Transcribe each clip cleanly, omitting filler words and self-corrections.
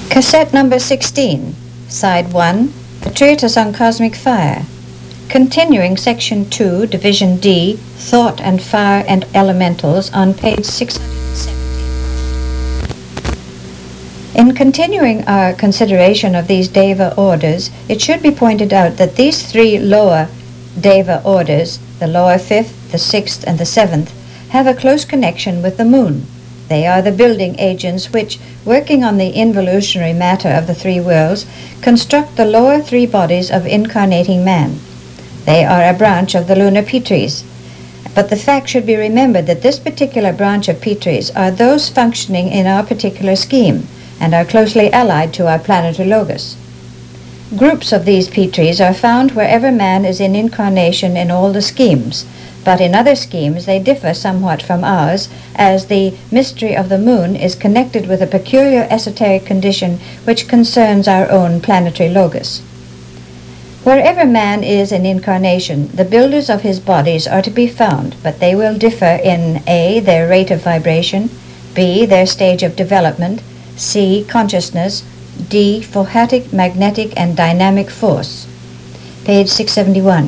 Cassette number 16, Side 1, A Treatise on Cosmic Fire. Continuing Section 2, Division D, Thought and Fire and Elementals on page 670. In continuing our consideration of these Deva orders, it should be pointed out that these three lower Deva orders, the lower fifth, the sixth, and the seventh, have a close connection with the moon. They are the building agents which, working on the involutionary matter of the three worlds, construct the lower three bodies of incarnating man. They are a branch of the lunar Pitris. But the fact should be remembered that this particular branch of Pitris are those functioning in our particular scheme, and are closely allied to our planetary logos. Groups of these Pitris are found wherever man is in incarnation in all the schemes, but in other schemes they differ somewhat from ours, as the mystery of the moon is connected with a peculiar esoteric condition which concerns our own planetary logos. Wherever man is in incarnation, the builders of his bodies are to be found, but they will differ in A. their rate of vibration, B. their stage of development, C. consciousness, D. Forhatic, magnetic, and dynamic force. Page 671.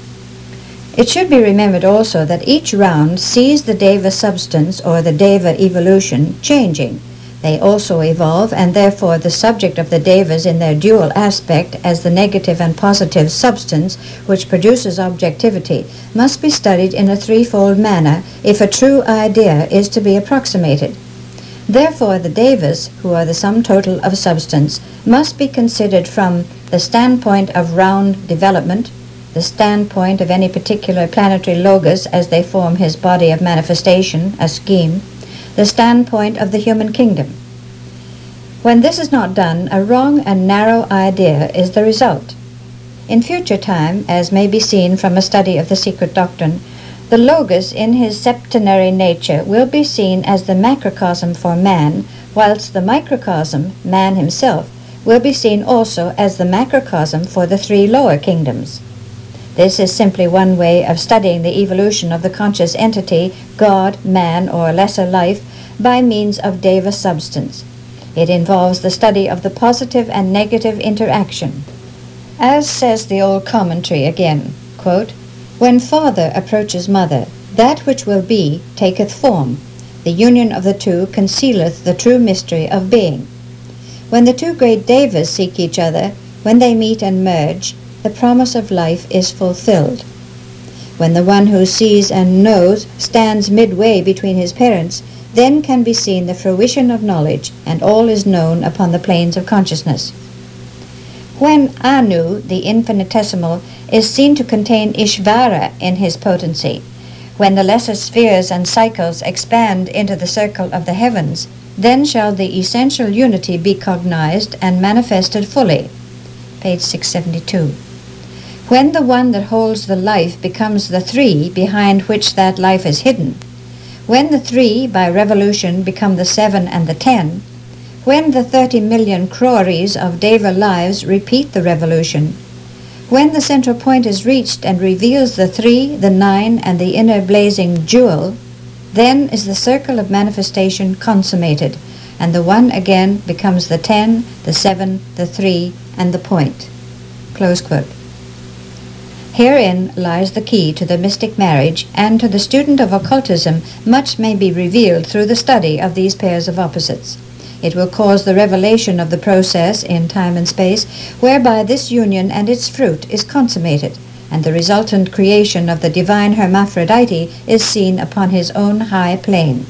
It should be remembered also that each round sees the Deva substance or the Deva evolution changing. They also evolve, and therefore the subject of the Devas in their dual aspect as the negative and positive substance which produces objectivity must be studied in a threefold manner if a true idea is to be approximated. Therefore the Devas, who are the sum total of substance, must be considered from the standpoint of round development, the standpoint of any particular planetary logos as they form his body of manifestation, a scheme, the standpoint of the human kingdom. When this is not done, a wrong and narrow idea is the result. In future time, as may be seen from a study of the secret doctrine, the logos in his septenary nature will be seen as the macrocosm for man, whilst the microcosm, man himself, will be seen also as the macrocosm for the three lower kingdoms. This is simply one way of studying the evolution of the conscious entity, God, man, or lesser life, by means of Deva substance. It involves the study of the positive and negative interaction. As says the old commentary again, quote, "When father approaches mother, that which will be taketh form. The union of the two concealeth the true mystery of being. When the two great Devas seek each other, when they meet and merge, the promise of life is fulfilled. When the one who sees and knows stands midway between his parents, then can be seen the fruition of knowledge, and all is known upon the planes of consciousness. When Anu, the infinitesimal, is seen to contain Ishvara in his potency, when the lesser spheres and cycles expand into the circle of the heavens, then shall the essential unity be cognized and manifested fully." Page 672. When the one that holds the life becomes the three behind which that life is hidden, when the three by revolution become the 7 and the 10, when the 30 million crores of Deva lives repeat the revolution, when the central point is reached and reveals the 3, the 9, and the inner blazing jewel, then is the circle of manifestation consummated, and the one again becomes the 10, the 7, the 3, and the point. Close quote. Herein lies the key to the mystic marriage, and to the student of occultism much may be revealed through the study of these pairs of opposites. It will cause the revelation of the process in time and space, whereby this union and its fruit is consummated, and the resultant creation of the divine hermaphrodite is seen upon his own high plane.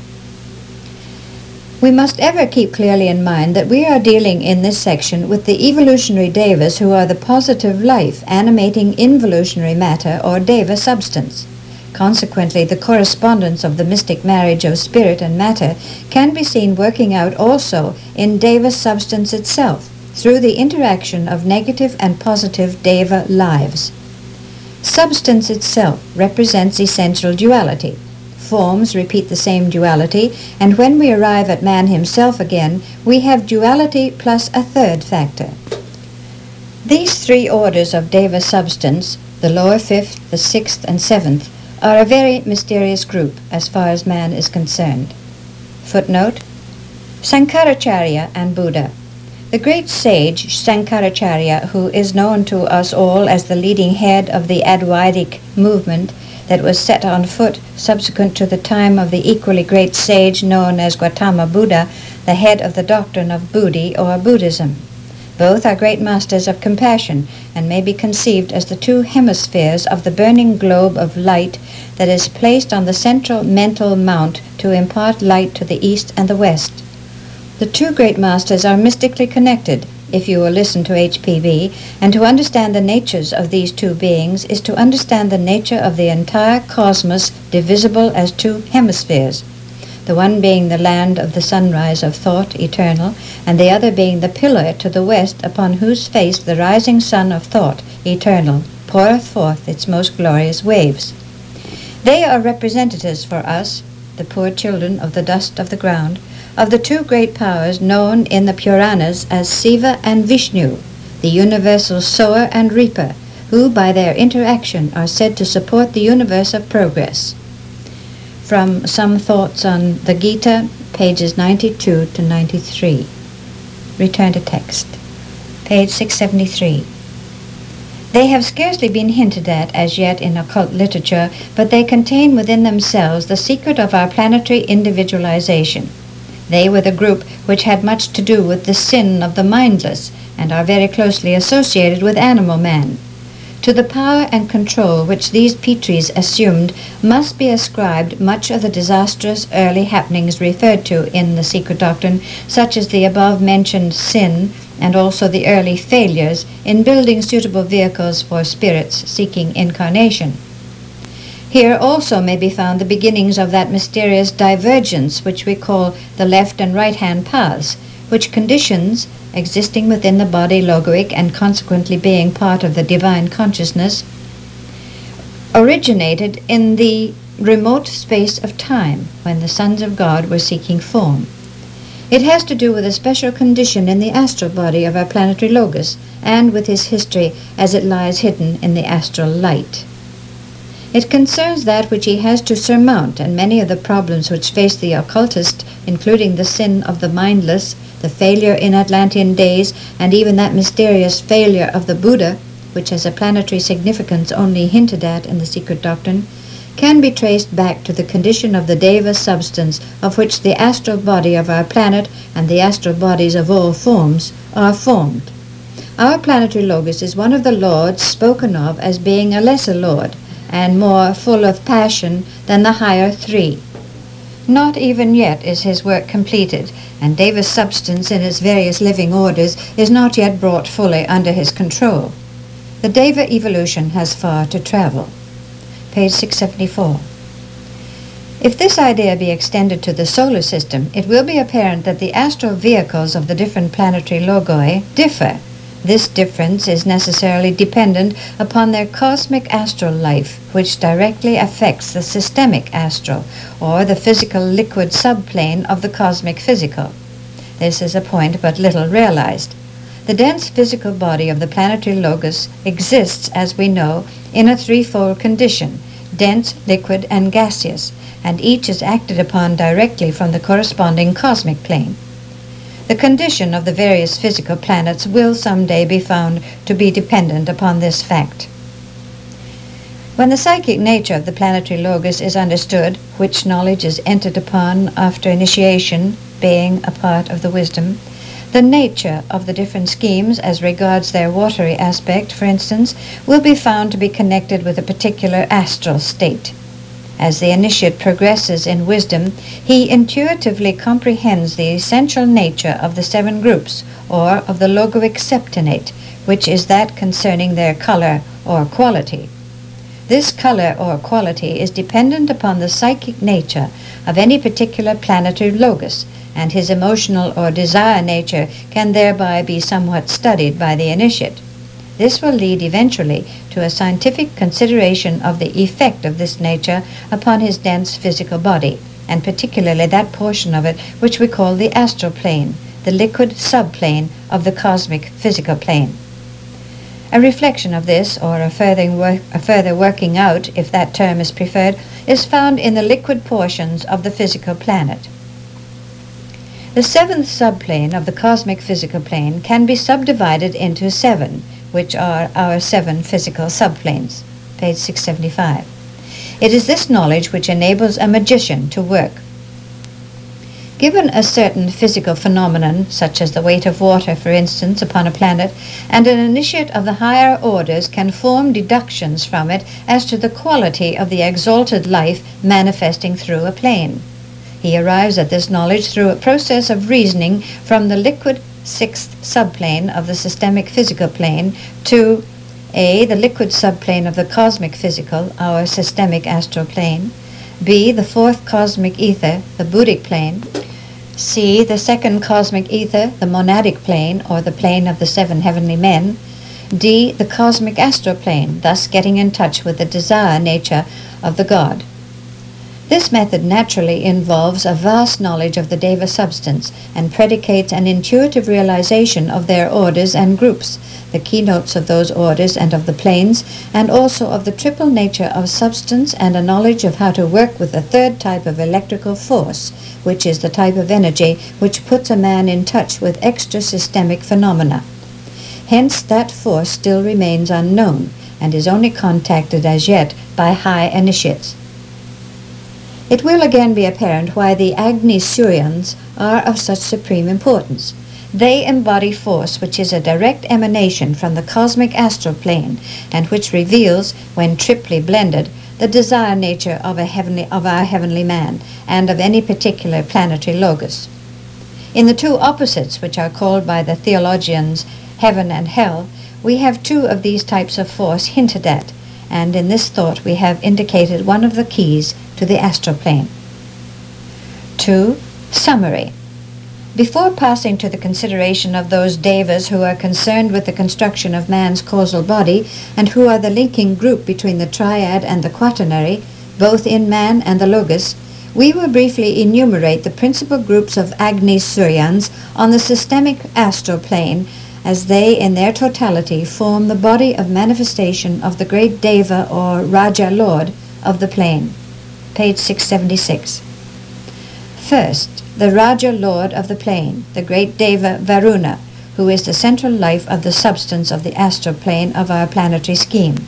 We must ever keep clearly in mind that we are dealing in this section with the evolutionary Devas who are the positive life animating involutionary matter or Deva substance. Consequently, the correspondence of the mystic marriage of spirit and matter can be seen working out also in Deva substance itself through the interaction of negative and positive Deva lives. Substance itself represents essential duality. Forms repeat the same duality, and when we arrive at man himself again, we have duality plus a third factor. These three orders of Deva substance, the lower fifth, the sixth, and seventh, are a very mysterious group as far as man is concerned. Footnote: Sankaracharya and Buddha, The great sage Shankaracharya, who is known to us all as the leading head of the Advaitic movement that was set on foot subsequent to the time of the equally great sage known as Gautama Buddha, the head of the doctrine of Buddhi or Buddhism. Both are great masters of compassion and may be conceived as the two hemispheres of the burning globe of light that is placed on the central mental mount to impart light to the east and the west. The two great masters are mystically connected, if you will listen to HPV, and to understand the natures of these two beings is to understand the nature of the entire cosmos divisible as two hemispheres, the one being the land of the sunrise of thought eternal, and the other being the pillar to the west upon whose face the rising sun of thought eternal poureth forth its most glorious waves. They are representatives for us, the poor children of the dust of the ground, of the two great powers known in the Puranas as Siva and Vishnu, the universal sower and reaper, who by their interaction are said to support the universe of progress. From Some Thoughts on the Gita, pages 92 to 93. Return to text. Page 673. They have scarcely been hinted at as yet in occult literature, but they contain within themselves the secret of our planetary individualization. They were the group which had much to do with the sin of the mindless, and are very closely associated with animal man. To the power and control which these Pitris assumed must be ascribed much of the disastrous early happenings referred to in the secret doctrine, such as the above-mentioned sin, and also the early failures in building suitable vehicles for spirits seeking incarnation. Here also may be found the beginnings of that mysterious divergence which we call the left and right-hand paths, which conditions, existing within the body logoic and consequently being part of the divine consciousness, originated in the remote space of time when the sons of God were seeking form. It has to do with a special condition in the astral body of our planetary logos and with his history as it lies hidden in the astral light. It concerns that which he has to surmount, and many of the problems which face the occultist, including the sin of the mindless, the failure in Atlantean days, and even that mysterious failure of the Buddha, which has a planetary significance only hinted at in the secret doctrine, can be traced back to the condition of the Deva substance of which the astral body of our planet and the astral bodies of all forms are formed. Our planetary logos is one of the lords spoken of as being a lesser lord, and more full of passion than the higher three. Not even yet is his work completed, and Deva's substance in its various living orders is not yet brought fully under his control. The Deva evolution has far to travel. Page 674. If this idea be extended to the solar system, it will be apparent that the astral vehicles of the different planetary logoi differ. This difference is necessarily dependent upon their cosmic astral life, which directly affects the systemic astral, or the physical liquid subplane of the cosmic physical. This is a point but little realized. The dense physical body of the planetary logos exists, as we know, in a threefold condition, dense, liquid, and gaseous, and each is acted upon directly from the corresponding cosmic plane. The condition of the various physical planets will someday be found to be dependent upon this fact. When the psychic nature of the planetary logos is understood, which knowledge is entered upon after initiation, being a part of the wisdom, the nature of the different schemes as regards their watery aspect, for instance, will be found to be connected with a particular astral state. As the initiate progresses in wisdom, he intuitively comprehends the essential nature of the seven groups, or of the logoic septenate, which is that concerning their color or quality. This color or quality is dependent upon the psychic nature of any particular planetary logos, and his emotional or desire nature can thereby be somewhat studied by the initiate. This will lead eventually to a scientific consideration of the effect of this nature upon his dense physical body, and particularly that portion of it which we call the astral plane, the liquid subplane of the cosmic physical plane. A reflection of this, or a further working out, if that term is preferred, is found in the liquid portions of the physical planet. The seventh subplane of the cosmic physical plane can be subdivided into 7, which are our 7 physical subplanes. Page 675. It is this knowledge which enables a magician to work. Given a certain physical phenomenon, such as the weight of water, for instance, upon a planet, and an initiate of the higher orders can form deductions from it as to the quality of the exalted life manifesting through a plane. He arrives at this knowledge through a process of reasoning from the liquid 6th subplane of the systemic physical plane to A. the liquid subplane of the cosmic physical, our systemic astral plane, B. the 4th cosmic ether, the Buddhic plane, C. the 2nd cosmic ether, the monadic plane, or the plane of the 7 heavenly men, D. the cosmic astral plane, thus getting in touch with the desire nature of the God. This method naturally involves a vast knowledge of the Deva substance and predicates an intuitive realization of their orders and groups, the keynotes of those orders and of the planes, and also of the triple nature of substance and a knowledge of how to work with the third type of electrical force, which is the type of energy which puts a man in touch with extra-systemic phenomena. Hence that force still remains unknown and is only contacted as yet by high initiates. It will again be apparent why the Agni Suryans are of such supreme importance. They embody force which is a direct emanation from the cosmic astral plane and which reveals, when triply blended, the desire nature of our heavenly man and of any particular planetary logos. In the two opposites, which are called by the theologians heaven and hell, we have 2 of these types of force hinted at, and in this thought we have indicated one of the keys to the astral plane. 2. Summary. Before passing to the consideration of those devas who are concerned with the construction of man's causal body and who are the linking group between the triad and the quaternary, both in man and the logos, we will briefly enumerate the principal groups of Agni Suryans on the systemic astral plane, as they in their totality form the body of manifestation of the great Deva or Raja Lord of the plane. Page 676. First, the Raja Lord of the plane, the great Deva Varuna, who is the central life of the substance of the astral plane of our planetary scheme.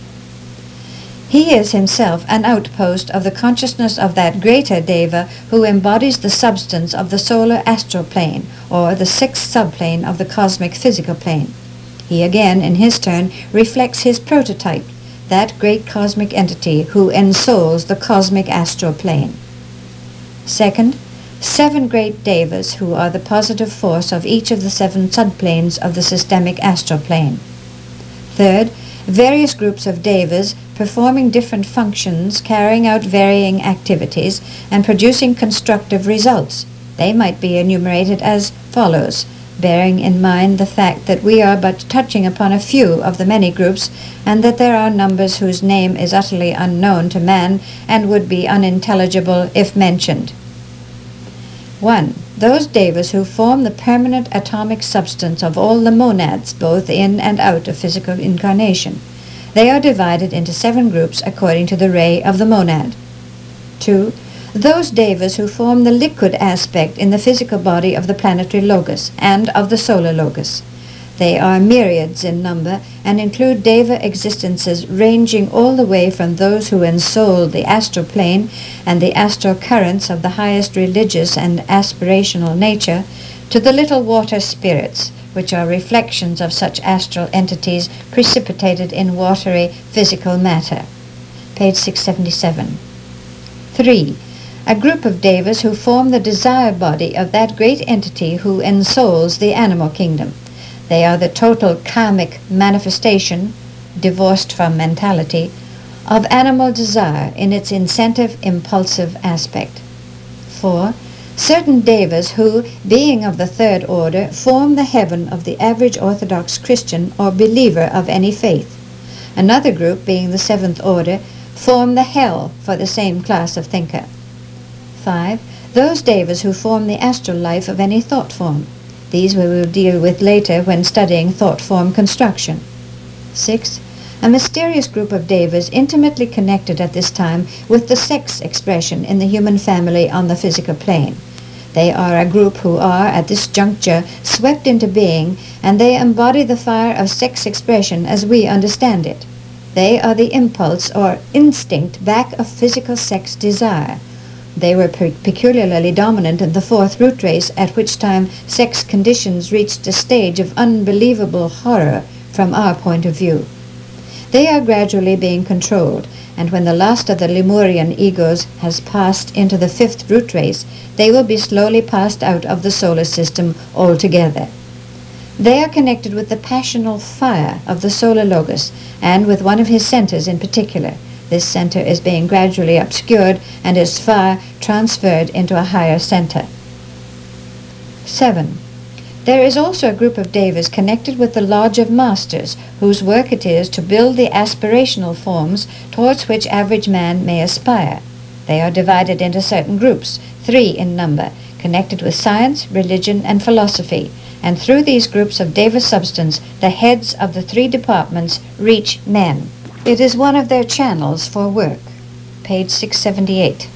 He is himself an outpost of the consciousness of that greater Deva who embodies the substance of the solar astral plane, or the 6th subplane of the cosmic physical plane. He again, in his turn, reflects his prototype, that great cosmic entity who ensouls the cosmic astral plane. Second, 7 great Devas who are the positive force of each of the 7 subplanes of the systemic astral plane. Third, various groups of Devas performing different functions, carrying out varying activities, and producing constructive results. They might be enumerated as follows, bearing in mind the fact that we are but touching upon a few of the many groups, and that there are numbers whose name is utterly unknown to man and would be unintelligible if mentioned. 1. Those Devas who form the permanent atomic substance of all the monads, both in and out of physical incarnation. They are divided into 7 groups according to the ray of the monad. 2. Those Devas who form the liquid aspect in the physical body of the planetary logos and of the solar logos. They are myriads in number and include Deva existences ranging all the way from those who ensoul the astral plane and the astral currents of the highest religious and aspirational nature to the little water spirits, which are reflections of such astral entities precipitated in watery physical matter. Page 677. 3. A group of Devas who form the desire body of that great entity who ensouls the animal kingdom. They are the total karmic manifestation, divorced from mentality, of animal desire in its incentive, impulsive aspect. 4. Certain Devas who, being of the 3rd order, form the heaven of the average Orthodox Christian or believer of any faith. Another group, being the 7th order, form the hell for the same class of thinker. 5. Those Devas who form the astral life of any thought form. These we will deal with later when studying thought form construction. 6. A mysterious group of Devas intimately connected at this time with the sex expression in the human family on the physical plane. They are a group who are, at this juncture, swept into being, and they embody the fire of sex expression as we understand it. They are the impulse or instinct back of physical sex desire. They were peculiarly dominant in the fourth root race, at which time sex conditions reached a stage of unbelievable horror from our point of view. They are gradually being controlled, and when the last of the Lemurian egos has passed into the fifth root race, they will be slowly passed out of the solar system altogether. They are connected with the passional fire of the solar logos, and with one of his centers in particular. This center is being gradually obscured, and its fire transferred into a higher center. 7. There is also a group of devas connected with the Lodge of Masters, whose work it is to build the aspirational forms towards which average man may aspire. They are divided into certain groups, 3 in number, connected with science, religion, and philosophy, and through these groups of deva substance, the heads of the 3 departments reach men. It is one of their channels for work. Page 678.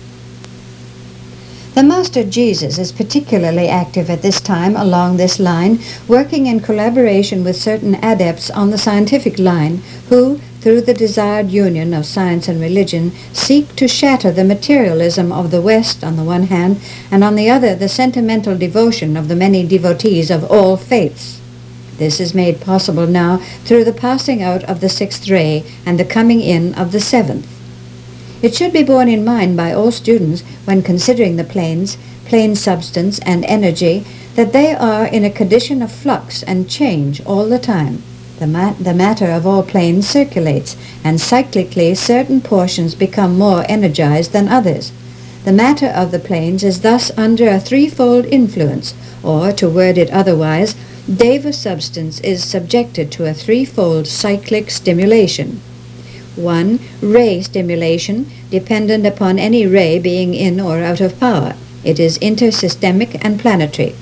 The Master Jesus is particularly active at this time along this line, working in collaboration with certain adepts on the scientific line who, through the desired union of science and religion, seek to shatter the materialism of the West on the one hand, and on the other the sentimental devotion of the many devotees of all faiths. This is made possible now through the passing out of the 6th ray and the coming in of the 7th. It should be borne in mind by all students when considering the planes, plane substance, and energy, that they are in a condition of flux and change all the time. The matter of all planes circulates, and cyclically certain portions become more energized than others. The matter of the planes is thus under a threefold influence, or, to word it otherwise, Deva substance is subjected to a threefold cyclic stimulation. 1. Ray stimulation, dependent upon any ray being in or out of power. It is intersystemic and planetary.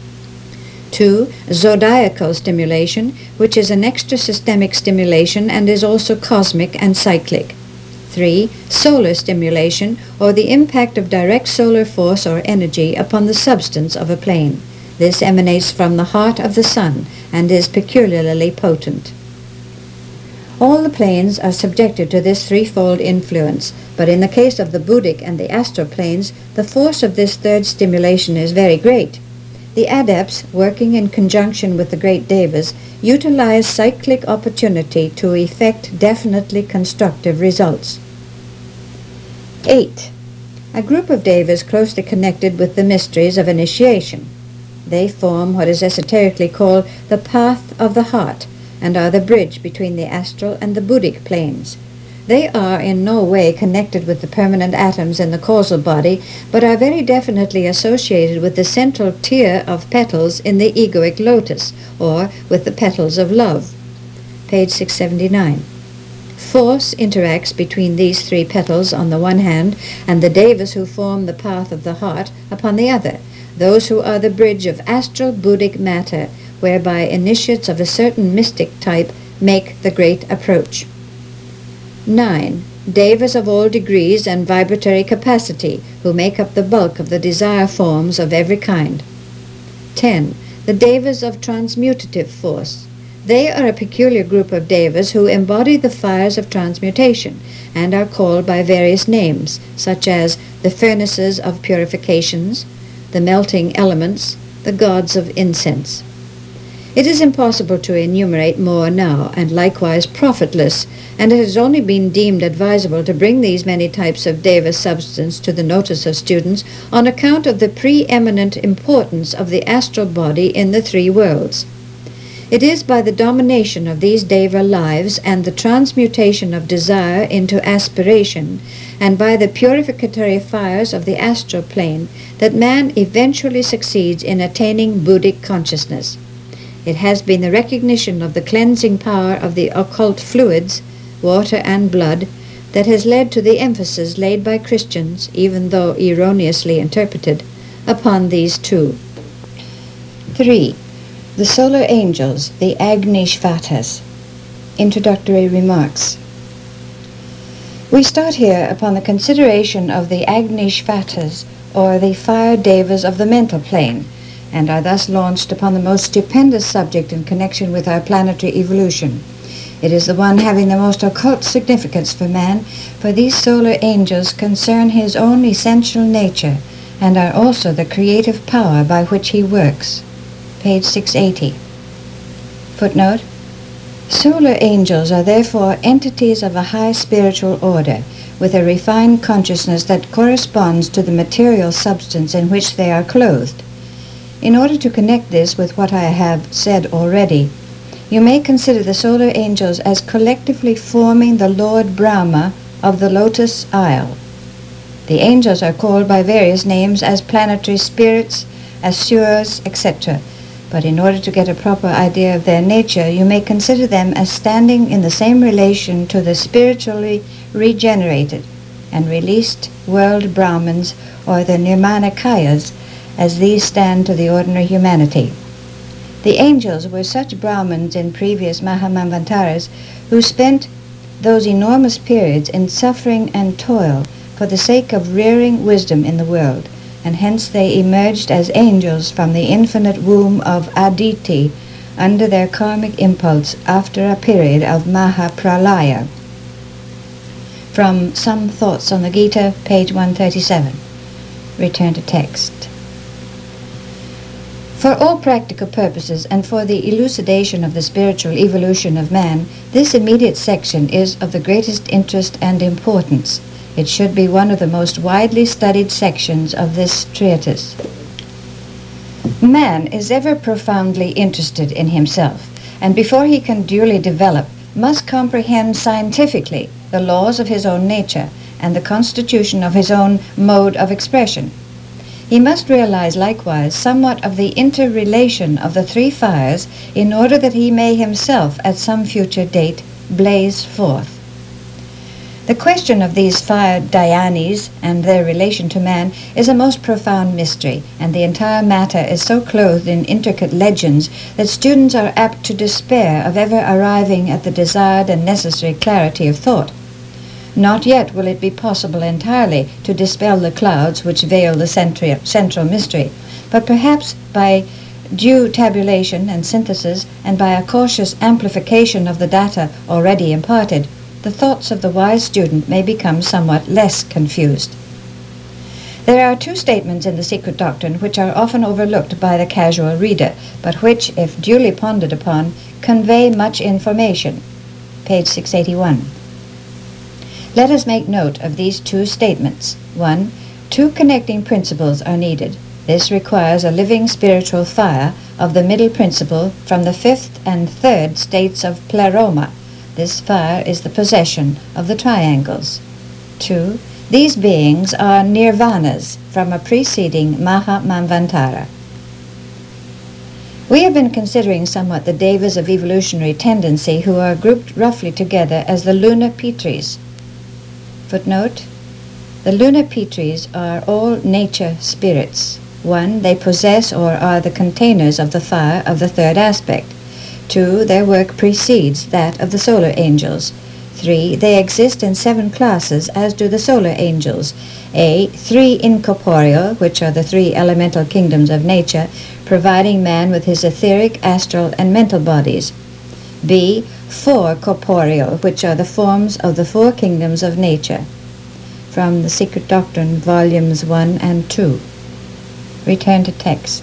2. Zodiacal stimulation, which is an extrasystemic stimulation and is also cosmic and cyclic. 3. Solar stimulation, or the impact of direct solar force or energy upon the substance of a plane. This emanates from the heart of the sun and is peculiarly potent. All the planes are subjected to this threefold influence, but in the case of the Buddhic and the astral planes, the force of this third stimulation is very great. The adepts, working in conjunction with the great devas, utilize cyclic opportunity to effect definitely constructive results. 8. A group of devas closely connected with the mysteries of initiation. They form what is esoterically called the path of the heart, and are the bridge between the astral and the Buddhic planes. They are in no way connected with the permanent atoms in the causal body, but are very definitely associated with the central tier of petals in the egoic lotus, or with the petals of love. Page 679. Force interacts between these 3 petals on the one hand, and the devas who form the path of the heart upon the other, those who are the bridge of astral Buddhic matter, whereby initiates of a certain mystic type make the great approach. 9. Devas of all degrees and vibratory capacity, who make up the bulk of the desire forms of every kind. 10. The devas of transmutative force. They are a peculiar group of devas who embody the fires of transmutation, and are called by various names, such as the furnaces of purifications, the melting elements, the gods of incense. It is impossible to enumerate more now, and likewise profitless, and it has only been deemed advisable to bring these many types of deva substance to the notice of students on account of the preeminent importance of the astral body in the 3 worlds. It is by the domination of these deva lives and the transmutation of desire into aspiration, and by the purificatory fires of the astral plane, that man eventually succeeds in attaining Buddhic consciousness. It has been the recognition of the cleansing power of the occult fluids, water and blood, that has led to the emphasis laid by Christians, even though erroneously interpreted, upon these 2. 3. The solar angels, the Agnishvatas. Introductory remarks. We start here upon the consideration of the Agnishvatas, or the fire devas of the mental plane, and are thus launched upon the most stupendous subject in connection with our planetary evolution. It is the one having the most occult significance for man, for these solar angels concern his own essential nature, and are also the creative power by which he works. Page 680. Footnote: Solar angels are therefore entities of a high spiritual order, with a refined consciousness that corresponds to the material substance in which they are clothed. In order to connect this with what I have said already, you may consider the solar angels as collectively forming the Lord Brahma of the Lotus Isle. The angels are called by various names as planetary spirits, asuras, etc., but in order to get a proper idea of their nature, you may consider them as standing in the same relation to the spiritually regenerated and released world Brahmins, or the Nirmanakayas, as these stand to the ordinary humanity. The angels were such Brahmins in previous Mahamanvantaras who spent those enormous periods in suffering and toil for the sake of rearing wisdom in the world, and hence they emerged as angels from the infinite womb of Aditi under their karmic impulse after a period of Mahapralaya. From Some Thoughts on the Gita, page 137. Return to text. For all practical purposes and for the elucidation of the spiritual evolution of man, this immediate section is of the greatest interest and importance. It should be one of the most widely studied sections of this treatise. Man is ever profoundly interested in himself, and before he can duly develop, must comprehend scientifically the laws of his own nature and the constitution of his own mode of expression. He must realize likewise somewhat of the interrelation of the three fires in order that he may himself at some future date blaze forth. The question of these fire Dhyanis and their relation to man is a most profound mystery, and the entire matter is so clothed in intricate legends that students are apt to despair of ever arriving at the desired and necessary clarity of thought. Not yet will it be possible entirely to dispel the clouds which veil the central mystery, but perhaps by due tabulation and synthesis, and by a cautious amplification of the data already imparted, the thoughts of the wise student may become somewhat less confused. There are two statements in the secret doctrine which are often overlooked by the casual reader, but which, if duly pondered upon, convey much information. Page 681. Let us make note of these two statements. 1. Two connecting principles are needed. This requires a living spiritual fire of the middle principle from the fifth and third states of Pleroma. This fire is the possession of the triangles. 2. These beings are nirvanas from a preceding Maha Manvantara. We have been considering somewhat the devas of evolutionary tendency who are grouped roughly together as the lunar Pitris. Footnote: the lunar Pitris are all nature spirits. 1. They possess or are the containers of the fire of the third aspect. 2. Their work precedes that of the solar angels. 3. They exist in 7 classes, as do the solar angels. A. 3 incorporeal, which are the 3 elemental kingdoms of nature, providing man with his etheric, astral, and mental bodies. B. 4 corporeal, which are the forms of the 4 kingdoms of nature. From The Secret Doctrine, Volumes 1 and 2. Return to text.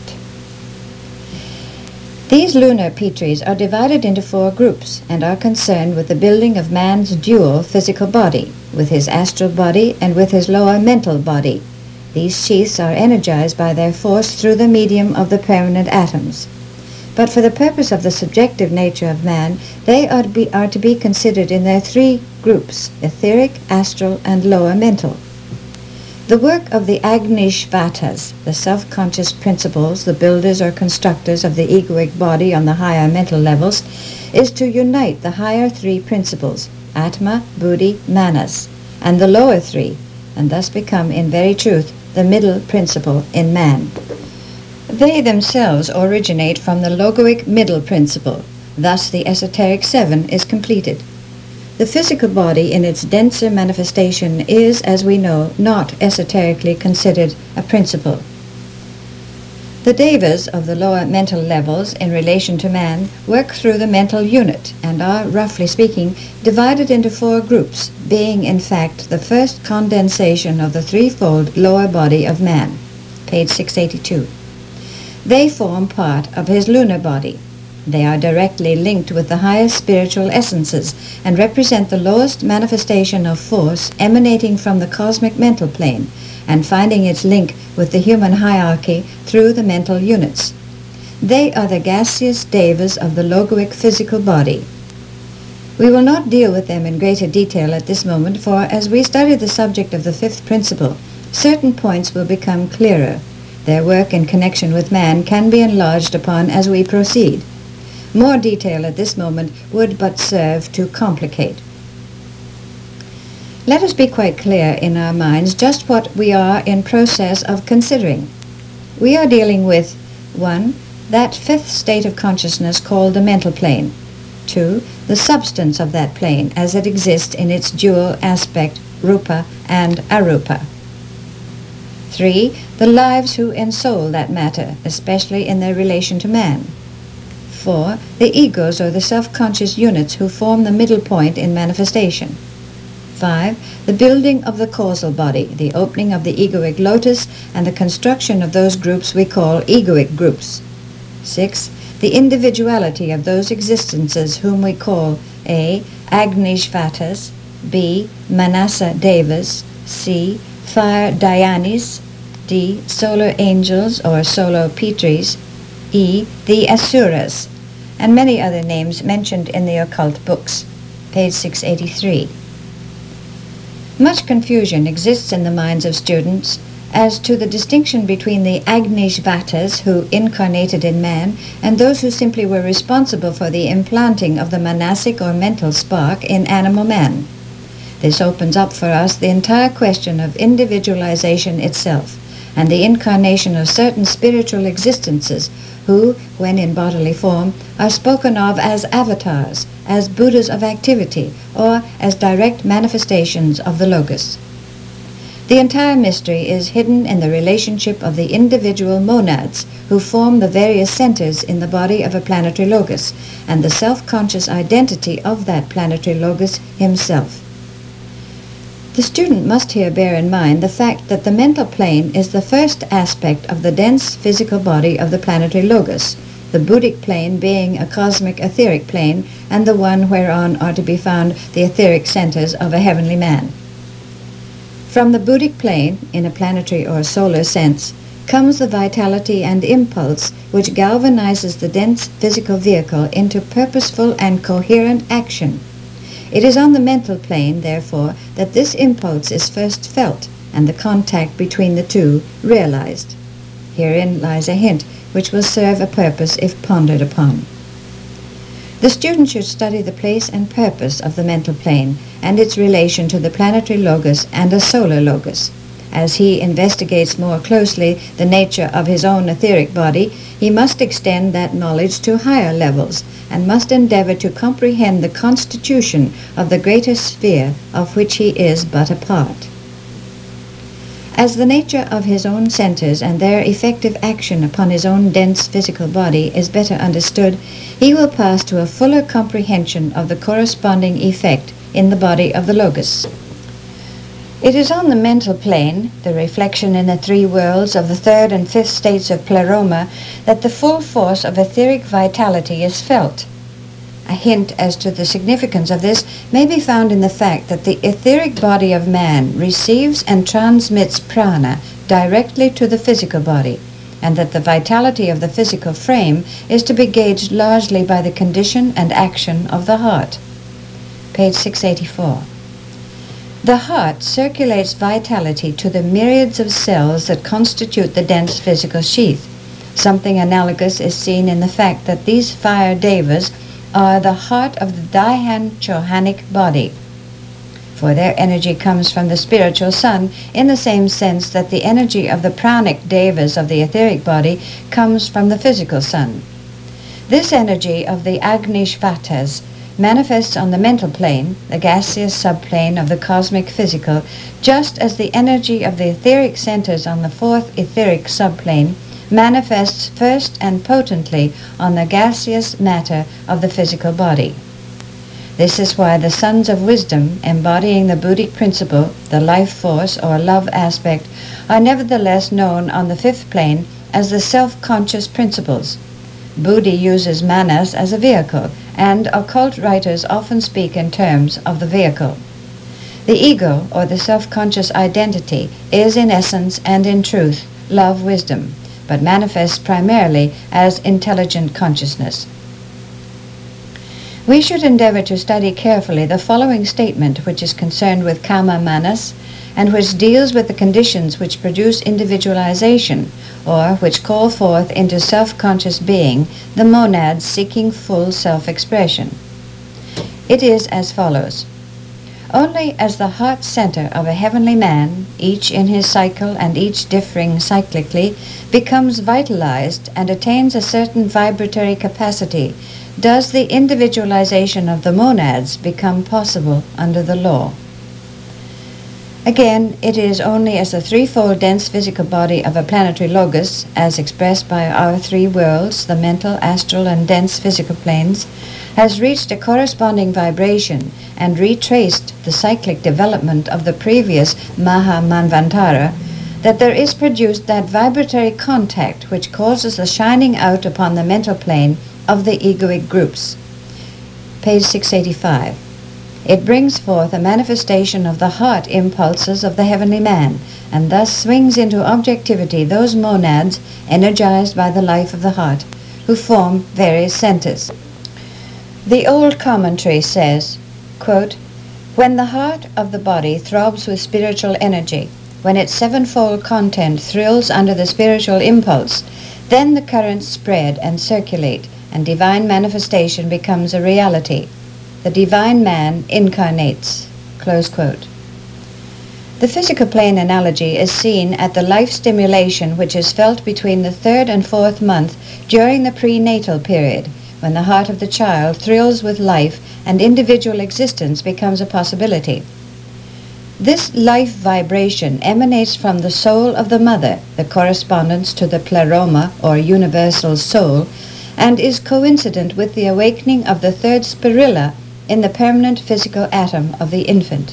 These lunar Pitris are divided into 4 groups and are concerned with the building of man's dual physical body, with his astral body and with his lower mental body. These sheaths are energized by their force through the medium of the permanent atoms. But for the purpose of the subjective nature of man, they are to be considered in their 3 groups, etheric, astral, and lower mental. The work of the Agnishvatas, the self-conscious principles, the builders or constructors of the egoic body on the higher mental levels, is to unite the higher 3 principles, Atma, Buddhi, Manas, and the lower 3, and thus become in very truth the middle principle in man. They themselves originate from the logoic middle principle. Thus the esoteric 7 is completed. The physical body in its denser manifestation is, as we know, not esoterically considered a principle. The devas of the lower mental levels in relation to man work through the mental unit and are, roughly speaking, divided into 4 groups, being in fact the first condensation of the threefold lower body of man. Page 682. They form part of his lunar body. They are directly linked with the highest spiritual essences and represent the lowest manifestation of force emanating from the cosmic mental plane and finding its link with the human hierarchy through the mental units. They are the gaseous devas of the logoic physical body. We will not deal with them in greater detail at this moment, for as we study the subject of the 5th principle, certain points will become clearer. Their work in connection with man can be enlarged upon as we proceed. More detail at this moment would but serve to complicate. Let us be quite clear in our minds just what we are in process of considering. We are dealing with 1. That 5th state of consciousness called the mental plane. 2. The substance of that plane as it exists in its dual aspect, rupa and arupa. 3. The lives who ensoul that matter, especially in their relation to man. 4. The egos or the self-conscious units who form the middle point in manifestation. 5. The building of the causal body, the opening of the egoic lotus, and the construction of those groups we call egoic groups. 6. The individuality of those existences whom we call A. Agnishvatas, B. Manasa Devas, C. Fire Dhyanis, D. Solar angels or Solar Pitris, E. The Asuras, and many other names mentioned in the occult books. Page 683. Much confusion exists in the minds of students as to the distinction between the Agnishvatas who incarnated in man and those who simply were responsible for the implanting of the manasic or mental spark in animal man. This opens up for us the entire question of individualization itself and the incarnation of certain spiritual existences who, when in bodily form, are spoken of as avatars, as Buddhas of activity, or as direct manifestations of the Logos. The entire mystery is hidden in the relationship of the individual monads who form the various centers in the body of a planetary Logos, and the self-conscious identity of that planetary Logos himself. The student must here bear in mind the fact that the mental plane is the first aspect of the dense physical body of the planetary Logos, the Buddhic plane being a cosmic etheric plane and the one whereon are to be found the etheric centers of a heavenly man. From the Buddhic plane, in a planetary or solar sense, comes the vitality and impulse which galvanizes the dense physical vehicle into purposeful and coherent action. It is on the mental plane, therefore, that this impulse is first felt and the contact between the two realized. Herein lies a hint which will serve a purpose if pondered upon. The student should study the place and purpose of the mental plane and its relation to the planetary Logos and a solar Logos. As he investigates more closely the nature of his own etheric body, he must extend that knowledge to higher levels and must endeavor to comprehend the constitution of the greater sphere of which he is but a part. As the nature of his own centers and their effective action upon his own dense physical body is better understood, he will pass to a fuller comprehension of the corresponding effect in the body of the Logos. It is on the mental plane, the reflection in the 3 worlds of the 3rd and 5th states of Pleroma, that the full force of etheric vitality is felt. A hint as to the significance of this may be found in the fact that the etheric body of man receives and transmits prana directly to the physical body, and that the vitality of the physical frame is to be gauged largely by the condition and action of the heart. Page 684. The heart circulates vitality to the myriads of cells that constitute the dense physical sheath. Something analogous is seen in the fact that these fire devas are the heart of the Dhyan Chohanic body, for their energy comes from the spiritual sun in the same sense that the energy of the pranic devas of the etheric body comes from the physical sun. This energy of the Agnishvatas manifests on the mental plane, the gaseous subplane of the cosmic physical, just as the energy of the etheric centers on the fourth etheric subplane manifests first and potently on the gaseous matter of the physical body. This is why the sons of wisdom, embodying the Buddhic principle, the life force or love aspect, are nevertheless known on the fifth plane as the self-conscious principles. Buddhi uses manas as a vehicle, and occult writers often speak in terms of the vehicle. The ego, or the self-conscious identity, is in essence and in truth love-wisdom, but manifests primarily as intelligent consciousness. We should endeavor to study carefully the following statement, which is concerned with kama manas, and which deals with the conditions which produce individualization, or which call forth into self-conscious being the monads seeking full self-expression. It is as follows. Only as the heart center of a heavenly man, each in his cycle and each differing cyclically, becomes vitalized and attains a certain vibratory capacity, does the individualization of the monads become possible under the law. Again, it is only as the threefold dense physical body of a planetary logos, as expressed by our three worlds, the mental, astral, and dense physical planes, has reached a corresponding vibration and retraced the cyclic development of the previous Maha Manvantara, that there is produced that vibratory contact which causes the shining out upon the mental plane of the egoic groups. Page 685. It brings forth a manifestation of the heart impulses of the heavenly man, and thus swings into objectivity those monads energized by the life of the heart, who form various centers. The old commentary says, quote, "When the heart of the body throbs with spiritual energy, when its sevenfold content thrills under the spiritual impulse, then the currents spread and circulate, and divine manifestation becomes a reality. The divine man incarnates." Close quote. The physical plane analogy is seen at the life stimulation which is felt between the third and fourth month during the prenatal period, when the heart of the child thrills with life and individual existence becomes a possibility. This life vibration emanates from the soul of the mother, the correspondence to the pleroma or universal soul, and is coincident with the awakening of the third spirilla in the permanent physical atom of the infant.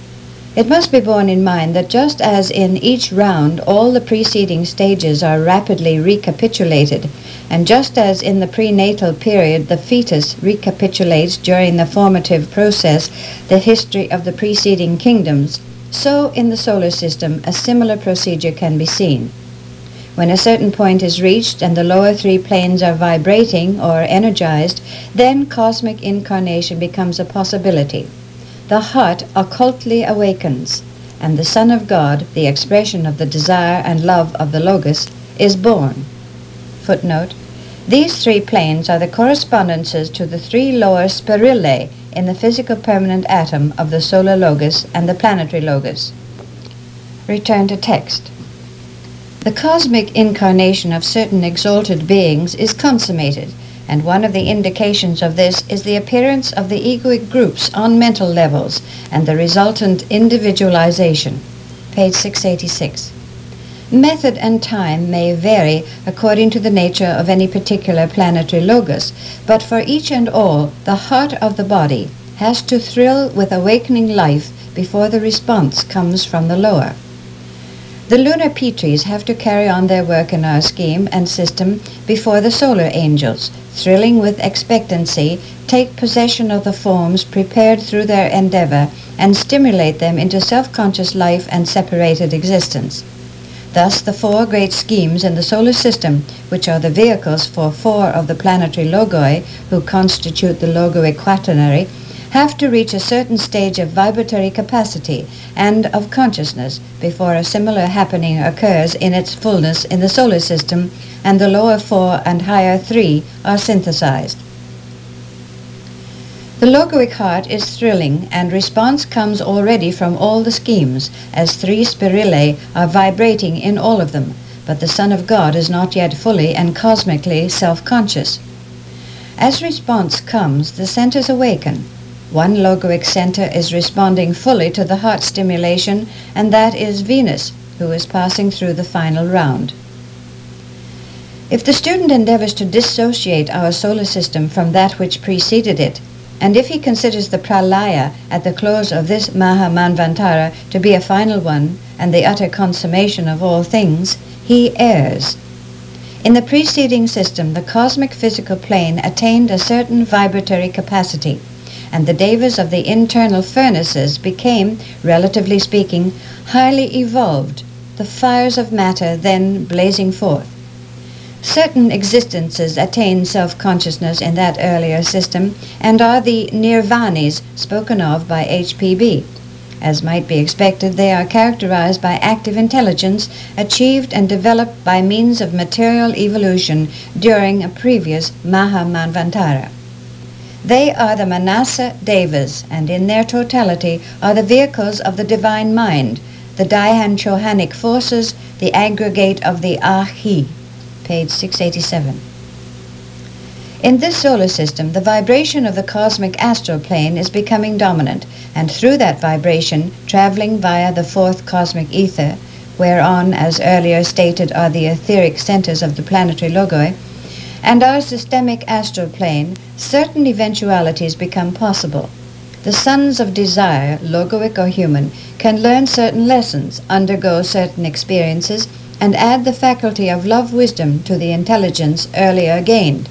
It must be borne in mind that just as in each round all the preceding stages are rapidly recapitulated, and just as in the prenatal period the fetus recapitulates during the formative process the history of the preceding kingdoms, so in the solar system a similar procedure can be seen. When a certain point is reached and the lower three planes are vibrating or energized, then cosmic incarnation becomes a possibility. The heart occultly awakens, and the Son of God, the expression of the desire and love of the Logos, is born. Footnote: these three planes are the correspondences to the three lower spirillae in the physical permanent atom of the solar Logos and the planetary Logos. Return to text. The cosmic incarnation of certain exalted beings is consummated, and one of the indications of this is the appearance of the egoic groups on mental levels and the resultant individualization. Page 686. Method and time may vary according to the nature of any particular planetary logos, but for each and all, the heart of the body has to thrill with awakening life before the response comes from the lower. The lunar Petries have to carry on their work in our scheme and system before the solar angels, thrilling with expectancy, take possession of the forms prepared through their endeavor and stimulate them into self-conscious life and separated existence. Thus, the four great schemes in the solar system, which are the vehicles for four of the planetary logoi, who constitute the logoic quaternary, have to reach a certain stage of vibratory capacity and of consciousness before a similar happening occurs in its fullness in the solar system, and the lower four and higher three are synthesized. The logoic heart is thrilling, and response comes already from all the schemes, as three spirillae are vibrating in all of them, but the Son of God is not yet fully and cosmically self-conscious. As response comes, the centers awaken. One logoic center is responding fully to the heart stimulation, and that is Venus, who is passing through the final round. If the student endeavors to dissociate our solar system from that which preceded it, and if he considers the pralaya at the close of this Maha Manvantara to be a final one and the utter consummation of all things, he errs. In the preceding system, the cosmic physical plane attained a certain vibratory capacity, and the devas of the internal furnaces became, relatively speaking, highly evolved, the fires of matter then blazing forth. Certain existences attain self-consciousness in that earlier system and are the nirvanis spoken of by H.P.B. As might be expected, they are characterized by active intelligence achieved and developed by means of material evolution during a previous Maha Manvantara. They are the Manasa Devas, and in their totality are the vehicles of the divine mind, the Dhyan-Chohanic forces, the aggregate of the Ahi. Page 687. In this solar system, the vibration of the cosmic astral plane is becoming dominant, and through that vibration, traveling via the fourth cosmic ether, whereon, as earlier stated, are the etheric centers of the planetary logoi, and our systemic astral plane, certain eventualities become possible. The sons of desire, logoic or human, can learn certain lessons, undergo certain experiences, and add the faculty of love-wisdom to the intelligence earlier gained.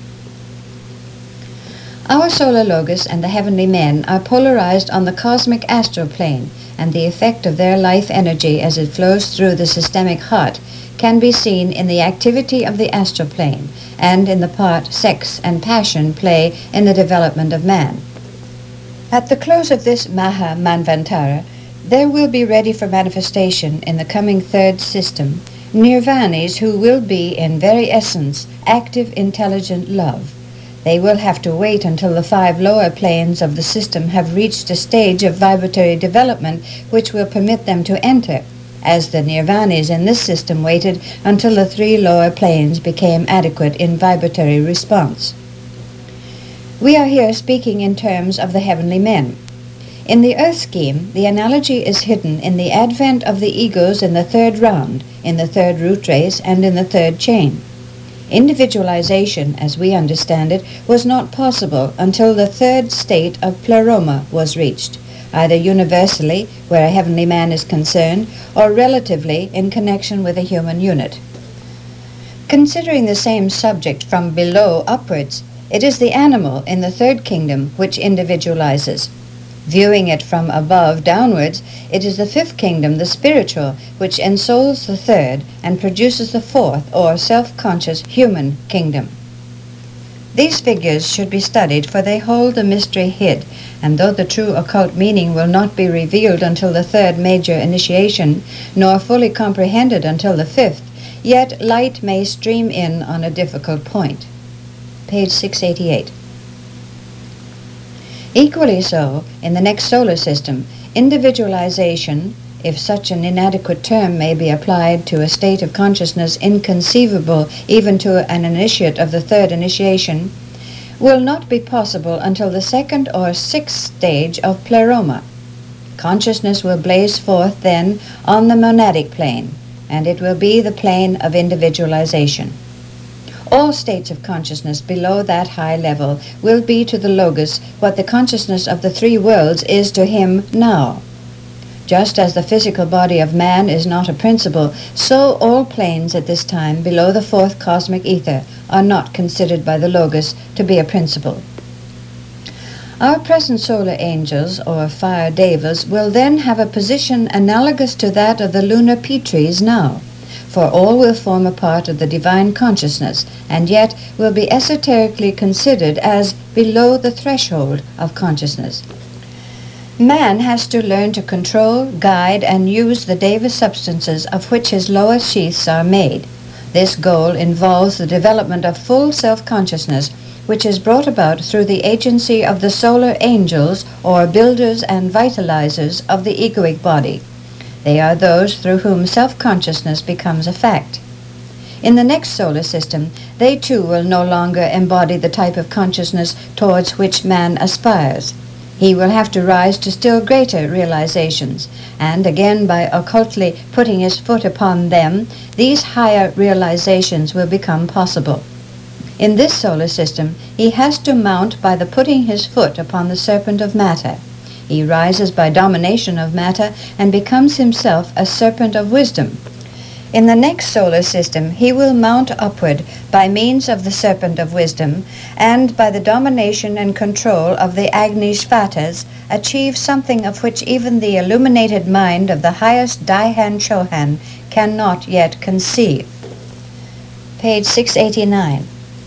Our solar logos and the heavenly men are polarized on the cosmic astral plane, and the effect of their life energy as it flows through the systemic heart can be seen in the activity of the astral plane and in the part sex and passion play in the development of man. At the close of this Maha Manvantara, there will be ready for manifestation in the coming third system Nirvanis who will be, in very essence, active, intelligent love. They will have to wait until the 5 lower planes of the system have reached a stage of vibratory development which will permit them to enter, as the Nirvanis in this system waited until the 3 lower planes became adequate in vibratory response. We are here speaking in terms of the heavenly men. In the earth scheme, the analogy is hidden in the advent of the egos in the 3rd round, in the 3rd root race, and in the 3rd chain. Individualization, as we understand it, was not possible until the 3rd state of pleroma was reached, either universally, where a heavenly man is concerned, or relatively in connection with a human unit. Considering the same subject from below upwards, it is the animal in the 3rd kingdom which individualizes. Viewing it from above downwards, it is the 5th kingdom, the spiritual, which ensouls the 3rd and produces the 4th, or self-conscious human kingdom. These figures should be studied, for they hold the mystery hid, and though the true occult meaning will not be revealed until the 3rd major initiation, nor fully comprehended until the 5th, yet light may stream in on a difficult point. Page 688. Equally so, in the next solar system, individualization, if such an inadequate term may be applied to a state of consciousness inconceivable even to an initiate of the 3rd initiation, will not be possible until the 2nd or 6th stage of pleroma. Consciousness will blaze forth then on the monadic plane, and it will be the plane of individualization. All states of consciousness below that high level will be to the Logos what the consciousness of the 3 worlds is to him now. Just as the physical body of man is not a principle, so all planes at this time below the 4th cosmic ether are not considered by the Logos to be a principle. Our present solar angels, or fire devas, will then have a position analogous to that of the lunar Pitris now, for all will form a part of the divine consciousness, and yet will be esoterically considered as below the threshold of consciousness. Man has to learn to control, guide, and use the deva substances of which his lower sheaths are made. This goal involves the development of full self-consciousness, which is brought about through the agency of the solar angels, or builders and vitalizers of the egoic body. They are those through whom self-consciousness becomes a fact. In the next solar system, they too will no longer embody the type of consciousness towards which man aspires. He will have to rise to still greater realizations, and again by occultly putting his foot upon them, these higher realizations will become possible. In this solar system, he has to mount by the putting his foot upon the serpent of matter. He rises by domination of matter and becomes himself a serpent of wisdom. In the next solar system, he will mount upward by means of the serpent of wisdom, and by the domination and control of the Agni-Shvatas, achieve something of which even the illuminated mind of the highest Daihan Chohan cannot yet conceive. Page 689.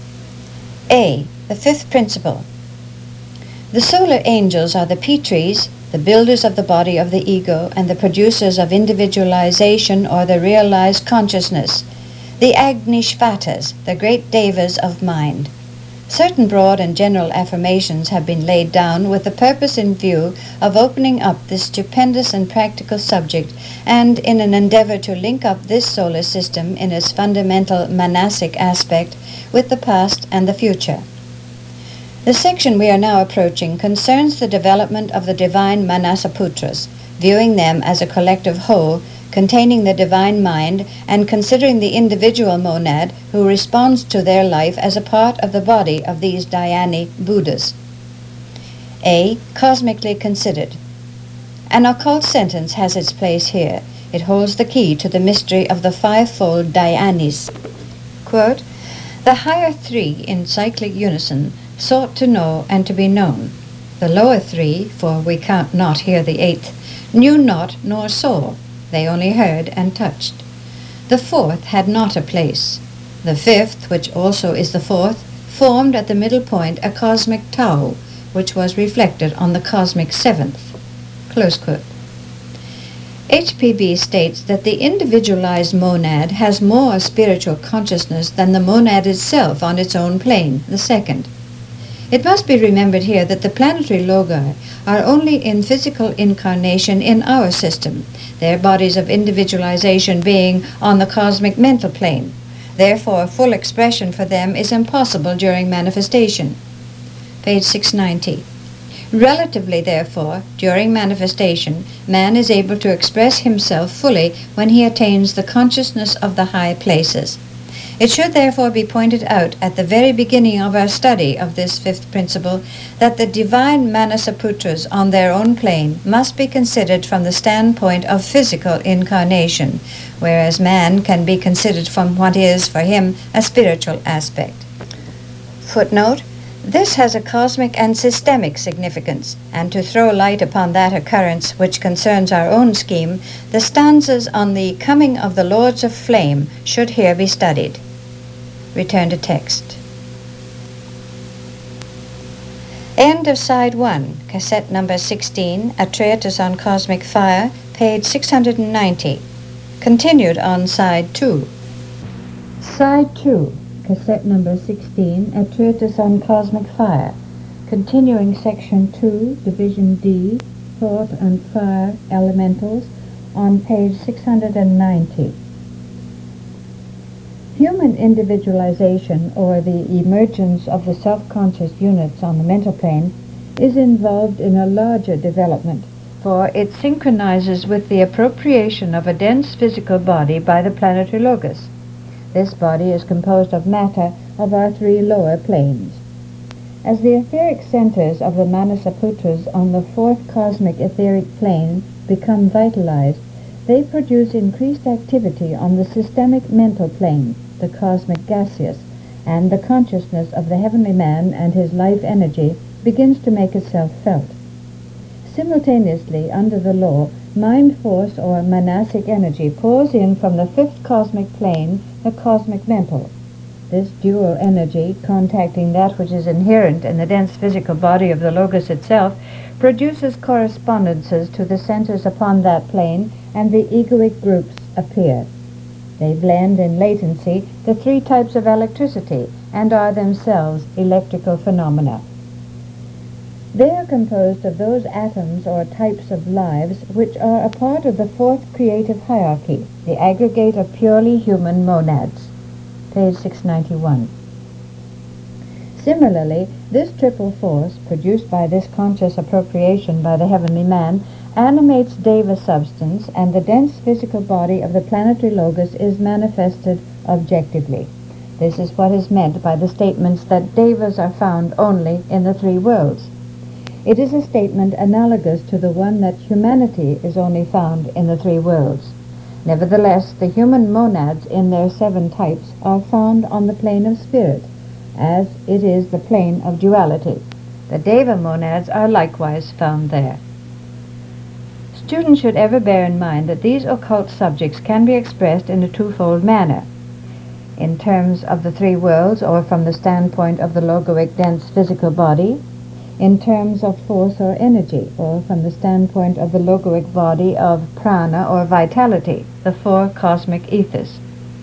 A. The fifth principle. The solar angels are the Pitris, the builders of the body of the ego and the producers of individualization or the realized consciousness, the Agni-Shvatas, the great devas of mind. Certain broad and general affirmations have been laid down with the purpose in view of opening up this stupendous and practical subject, and in an endeavor to link up this solar system in its fundamental manasic aspect with the past and the future. The section we are now approaching concerns the development of the divine Manasaputras, viewing them as a collective whole containing the divine mind and considering the individual monad who responds to their life as a part of the body of these Dhyani Buddhas. A. Cosmically considered. An occult sentence has its place here. It holds the key to the mystery of the fivefold Dhyanis. Quote, "The higher three in cyclic unison sought to know and to be known. The lower three, for we count not here the eighth, knew not nor saw, they only heard and touched. The fourth had not a place. The fifth, which also is the fourth, formed at the middle point a cosmic Tau, which was reflected on the cosmic seventh." Close quote. HPB states that the individualized monad has more spiritual consciousness than the monad itself on its own plane, the second. It must be remembered here that the planetary logi are only in physical incarnation in our system, their bodies of individualization being on the cosmic mental plane. Therefore, full expression for them is impossible during manifestation. Page 690. Relatively, therefore, during manifestation, man is able to express himself fully when he attains the consciousness of the high places. It should therefore be pointed out at the very beginning of our study of this fifth principle that the divine Manasaputras on their own plane must be considered from the standpoint of physical incarnation, whereas man can be considered from what is, for him, a spiritual aspect. Footnote: this has a cosmic and systemic significance, and to throw light upon that occurrence which concerns our own scheme, the stanzas on the coming of the Lords of Flame should here be studied. Return to text. End of Side 1, Cassette number 16, A Treatise on Cosmic Fire, page 690. Continued on Side 2. Side 2, Cassette number 16, A Treatise on Cosmic Fire. Continuing Section 2, Division D, Thought and Fire Elementals, on page 690. Human individualization, or the emergence of the self-conscious units on the mental plane, is involved in a larger development, for it synchronizes with the appropriation of a dense physical body by the planetary logos. This body is composed of matter of our three lower planes. As the etheric centers of the Manasaputras on the fourth cosmic etheric plane become vitalized, they produce increased activity on the systemic mental plane, the cosmic gaseous, and the consciousness of the heavenly man and his life energy begins to make itself felt. Simultaneously, under the law, mind force or manasic energy pours in from the fifth cosmic plane, the cosmic mental. This dual energy, contacting that which is inherent in the dense physical body of the logos itself, produces correspondences to the centers upon that plane, and the egoic groups appear. They blend in latency the three types of electricity and are themselves electrical phenomena. They are composed of those atoms or types of lives which are a part of the fourth creative hierarchy, the aggregate of purely human monads. page 691. Similarly, this triple force, produced by this conscious appropriation by the heavenly man, animates Deva substance, and the dense physical body of the planetary logos is manifested objectively. This is what is meant by the statements that Devas are found only in the three worlds. It is a statement analogous to the one that humanity is only found in the three worlds. Nevertheless, the human monads in their 7 types are found on the plane of spirit, as it is the plane of duality. The Deva monads are likewise found there. Students should ever bear in mind that these occult subjects can be expressed in a twofold manner: in terms of the three worlds, or from the standpoint of the logoic dense physical body; in terms of force or energy, or from the standpoint of the logoic body of prana or vitality, the 4 cosmic ethers.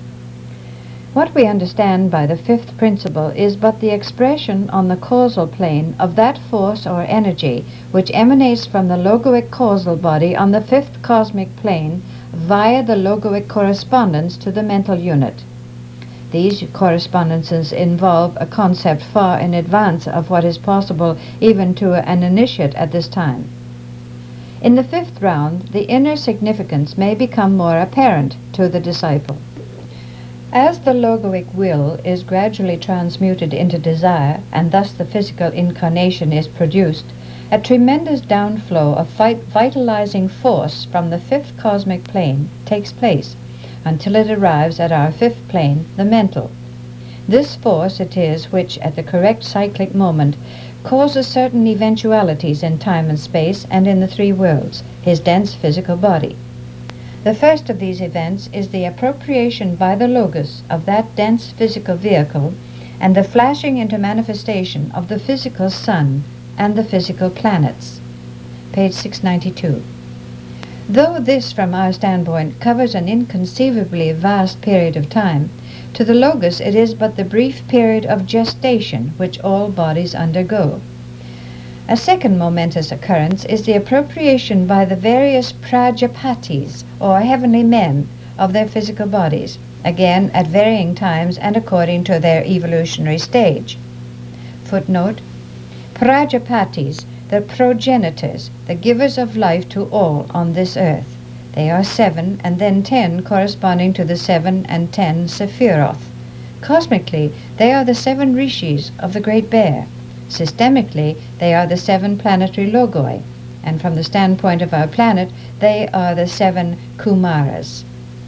What we understand by the 5th principle is but the expression on the causal plane of that force or energy which emanates from the logoic causal body on the 5th cosmic plane via the logoic correspondence to the mental unit. These correspondences involve a concept far in advance of what is possible even to an initiate at this time. In the 5th round, the inner significance may become more apparent to the disciple. As the logoic will is gradually transmuted into desire, and thus the physical incarnation is produced, a tremendous downflow of vitalizing force from the 5th cosmic plane takes place, until it arrives at our 5th plane, the mental. This force it is which, at the correct cyclic moment, causes certain eventualities in time and space and in the three worlds, his dense physical body. The first of these events is the appropriation by the Logos of that dense physical vehicle and the flashing into manifestation of the physical sun and the physical planets. Page 692. Though this, from our standpoint, covers an inconceivably vast period of time, to the Logos it is but the brief period of gestation which all bodies undergo. A second momentous occurrence is the appropriation by the various Prajapatis, or heavenly men, of their physical bodies, again at varying times and according to their evolutionary stage. Footnote: Prajapatis, the progenitors, the givers of life to all on this earth. They are 7 and then 10, corresponding to the 7 and 10 Sephiroth. Cosmically, they are the 7 rishis of the Great Bear. Systemically, they are the 7 planetary logoi, and from the standpoint of our planet, they are the 7 Kumaras.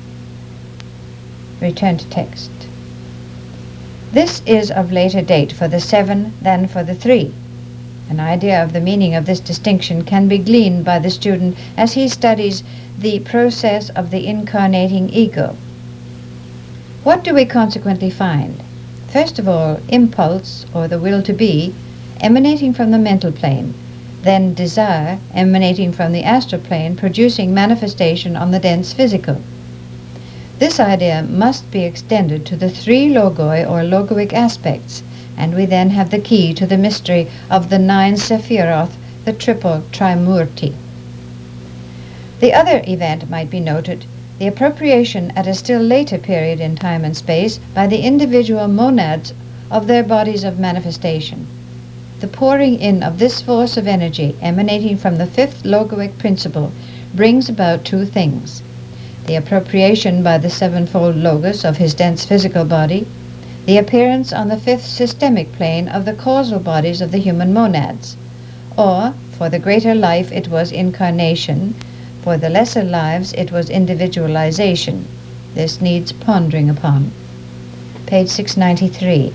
Return to text. This is of later date for the 7 than for the 3. An idea of the meaning of this distinction can be gleaned by the student as he studies the process of the incarnating ego. What do we consequently find? First of all, impulse, or the will to be, emanating from the mental plane, then desire, emanating from the astral plane, producing manifestation on the dense physical. This idea must be extended to the 3 logoi or logoic aspects, and we then have the key to the mystery of the 9 Sephiroth, the triple Trimurti. The other event might be noted, the appropriation at a still later period in time and space by the individual monads of their bodies of manifestation. The pouring in of this force of energy emanating from the 5th logoic principle brings about 2 things: the appropriation by the 7-fold logos of his dense physical body, the appearance on the 5th systemic plane of the causal bodies of the human monads, or, for the greater life it was incarnation, for the lesser lives it was individualization. This needs pondering upon. Page 693.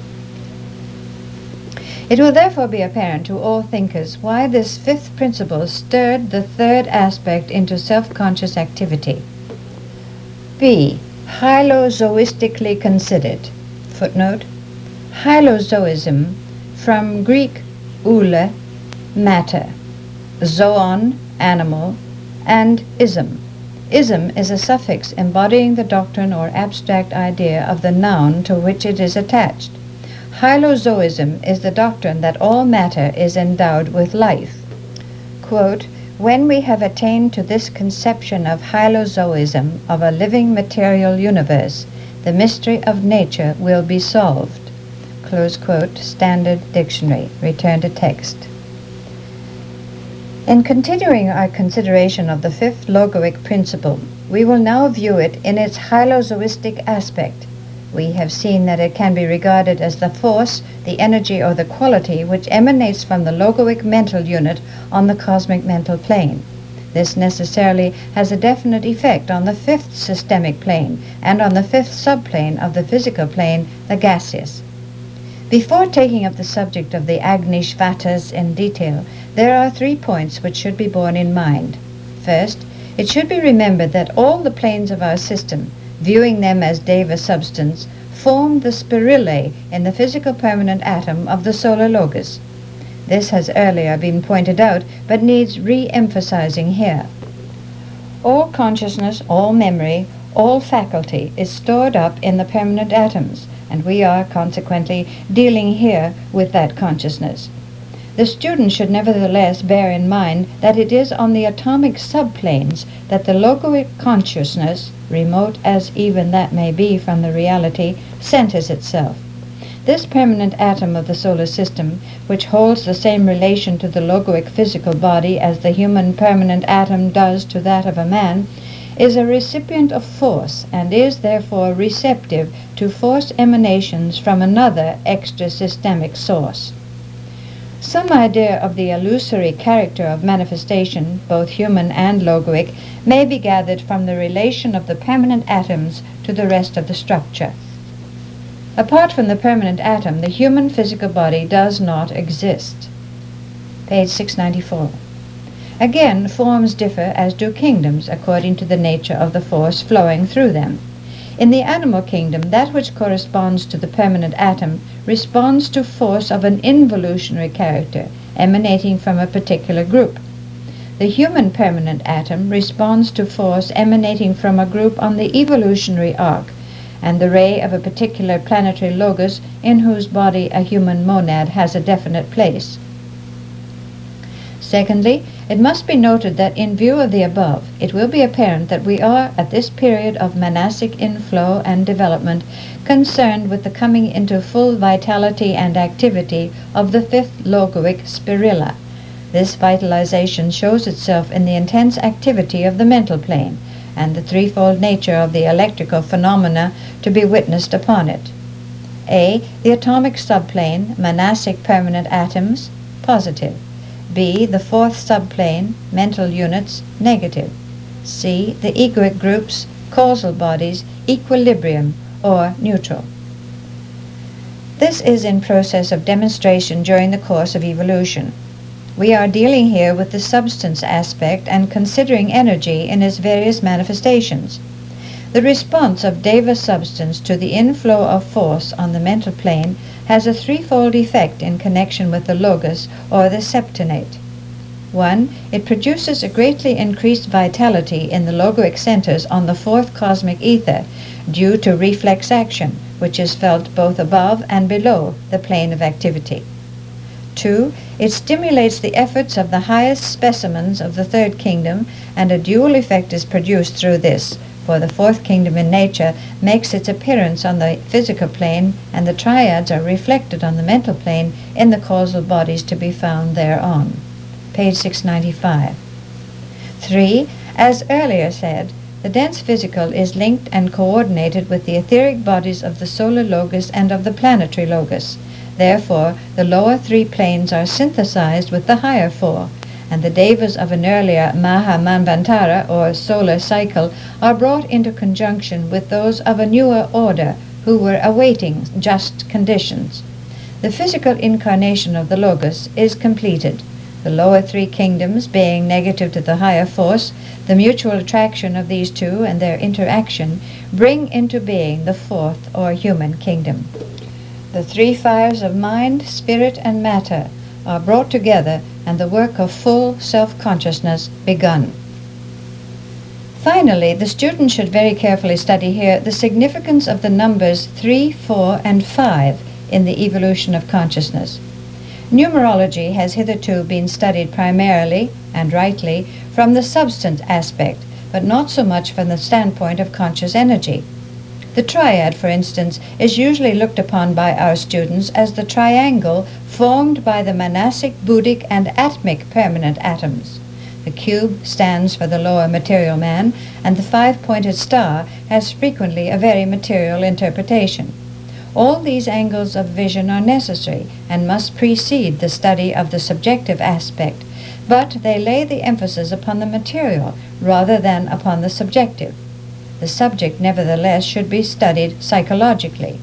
It will therefore be apparent to all thinkers why this 5th principle stirred the 3rd aspect into self-conscious activity. B. Hylozoistically considered. Footnote: Hylozoism, from Greek oule, matter, zoon, animal, and ism. Ism is a suffix embodying the doctrine or abstract idea of the noun to which it is attached. Hylozoism is the doctrine that all matter is endowed with life. Quote, when we have attained to this conception of hylozoism, of a living material universe, the mystery of nature will be solved. Close quote, Standard Dictionary. Return to text. In continuing our consideration of the fifth logoic principle, we will now view it in its hylozoistic aspect. We have seen that it can be regarded as the force, the energy, or the quality which emanates from the logoic mental unit on the cosmic mental plane. This necessarily has a definite effect on the fifth systemic plane and on the fifth subplane of the physical plane, the gaseous. Before taking up the subject of the Agni-Shvatas in detail, there are 3 points which should be borne in mind. First, it should be remembered that all the planes of our system, viewing them as Deva substance, form the spirillae in the physical permanent atom of the solar logos. This has earlier been pointed out, but needs re-emphasizing here. All consciousness, all memory, all faculty is stored up in the permanent atoms, and we are consequently dealing here with that consciousness. The student should nevertheless bear in mind that it is on the atomic subplanes that the logoic consciousness, remote as even that may be from the reality, centers itself. This permanent atom of the solar system, which holds the same relation to the logoic physical body as the human permanent atom does to that of a man, is a recipient of force and is therefore receptive to force emanations from another extra-systemic source. Some idea of the illusory character of manifestation, both human and logoic, may be gathered from the relation of the permanent atoms to the rest of the structure. Apart from the permanent atom, the human physical body does not exist. Page 694. Again, forms differ as do kingdoms according to the nature of the force flowing through them. In the animal kingdom, that which corresponds to the permanent atom responds to force of an involutionary character, emanating from a particular group. The human permanent atom responds to force emanating from a group on the evolutionary arc, and the ray of a particular planetary logos in whose body a human monad has a definite place. Secondly, it must be noted that in view of the above, it will be apparent that we are, at this period of manasic inflow and development, concerned with the coming into full vitality and activity of the fifth logoic spirilla. This vitalization shows itself in the intense activity of the mental plane, and the threefold nature of the electrical phenomena to be witnessed upon it. A. The atomic subplane, manasic permanent atoms, positive. B. The fourth subplane, mental units, negative. C. The egoic groups, causal bodies, equilibrium, or neutral. This is in process of demonstration during the course of evolution. We are dealing here with the substance aspect and considering energy in its various manifestations. The response of Deva substance to the inflow of force on the mental plane has a threefold effect in connection with the logos or the septonate. 1. It produces a greatly increased vitality in the logoic centers on the fourth cosmic ether due to reflex action, which is felt both above and below the plane of activity. 2. It stimulates the efforts of the highest specimens of the third kingdom, and a dual effect is produced through this, for the fourth kingdom in nature makes its appearance on the physical plane, and the triads are reflected on the mental plane in the causal bodies to be found thereon. Page 695. 3. As earlier said, the dense physical is linked and coordinated with the etheric bodies of the solar logos and of the planetary logos. Therefore, the lower three planes are synthesized with the higher four, and the devas of an earlier Maha Manvantara, or solar cycle, are brought into conjunction with those of a newer order who were awaiting just conditions. The physical incarnation of the Logos is completed. The lower three kingdoms being negative to the higher force, the mutual attraction of these two and their interaction bring into being the fourth or human kingdom. The three fires of mind, spirit, and matter are brought together and the work of full self-consciousness begun. Finally, the student should very carefully study here the significance of the numbers 3, 4, and 5 in the evolution of consciousness. Numerology has hitherto been studied primarily, and rightly, from the substance aspect, but not so much from the standpoint of conscious energy. The triad, for instance, is usually looked upon by our students as the triangle formed by the Manasic, Buddhic, and Atmic permanent atoms. The cube stands for the lower material man, and the five-pointed star has frequently a very material interpretation. All these angles of vision are necessary and must precede the study of the subjective aspect, but they lay the emphasis upon the material rather than upon the subjective. The subject, nevertheless, should be studied psychologically.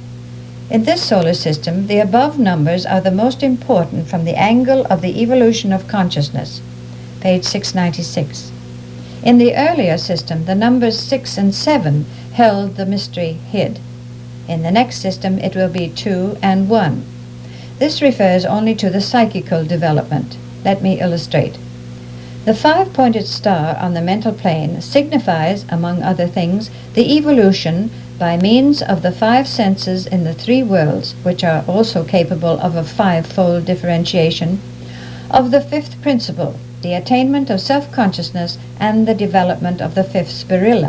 In this solar system, the above numbers are the most important from the angle of the evolution of consciousness. Page 696. In the earlier system, the numbers 6 and 7 held the mystery hid. In the next system, it will be 2 and 1. This refers only to the psychical development. Let me illustrate. The five-pointed star on the mental plane signifies, among other things, the evolution by means of the five senses in the three worlds, which are also capable of a five-fold differentiation, of the fifth principle, the attainment of self-consciousness and the development of the fifth spirilla.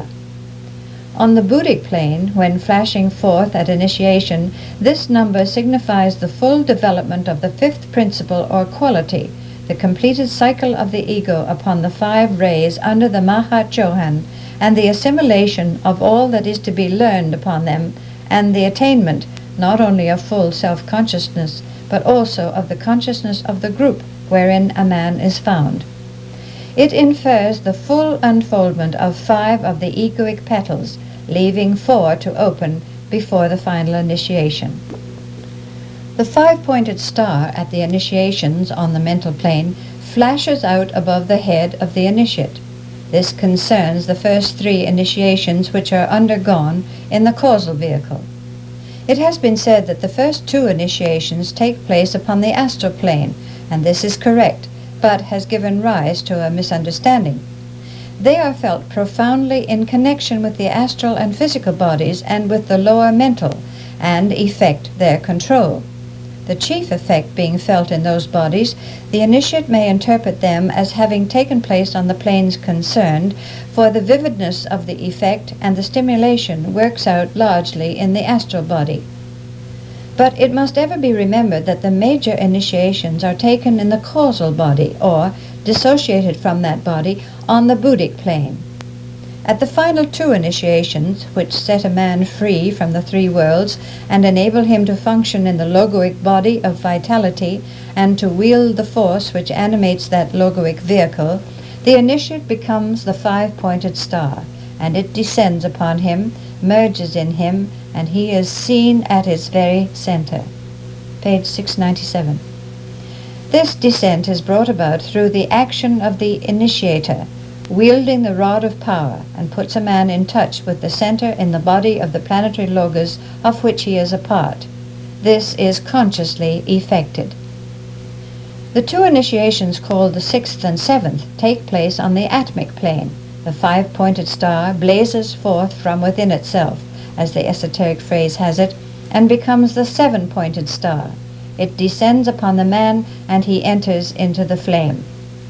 On the Buddhic plane, when flashing forth at initiation, this number signifies the full development of the fifth principle or quality, the completed cycle of the ego upon the five rays under the Mahachohan, and the assimilation of all that is to be learned upon them, and the attainment not only of full self-consciousness, but also of the consciousness of the group wherein a man is found. It infers the full unfoldment of 5 of the egoic petals, leaving 4 to open before the final initiation. The five-pointed star at the initiations on the mental plane flashes out above the head of the initiate. This concerns the first 3 initiations which are undergone in the causal vehicle. It has been said that the first 2 initiations take place upon the astral plane, and this is correct, but has given rise to a misunderstanding. They are felt profoundly in connection with the astral and physical bodies and with the lower mental, and effect their control. The chief effect being felt in those bodies, the initiate may interpret them as having taken place on the planes concerned, for the vividness of the effect and the stimulation works out largely in the astral body. But it must ever be remembered that the major initiations are taken in the causal body, or dissociated from that body, on the Buddhic plane. At the final 2 initiations, which set a man free from the 3 worlds and enable him to function in the logoic body of vitality and to wield the force which animates that logoic vehicle, the initiate becomes the five-pointed star, and it descends upon him, merges in him, and he is seen at its very center. Page 697. This descent is brought about through the action of the initiator, wielding the rod of power, and puts a man in touch with the center in the body of the planetary logos of which he is a part. This is consciously effected. The 2 initiations called the 6th and 7th take place on the atmic plane. The five-pointed star blazes forth from within itself, as the esoteric phrase has it, and becomes the 7-pointed star. It descends upon the man, and he enters into the flame.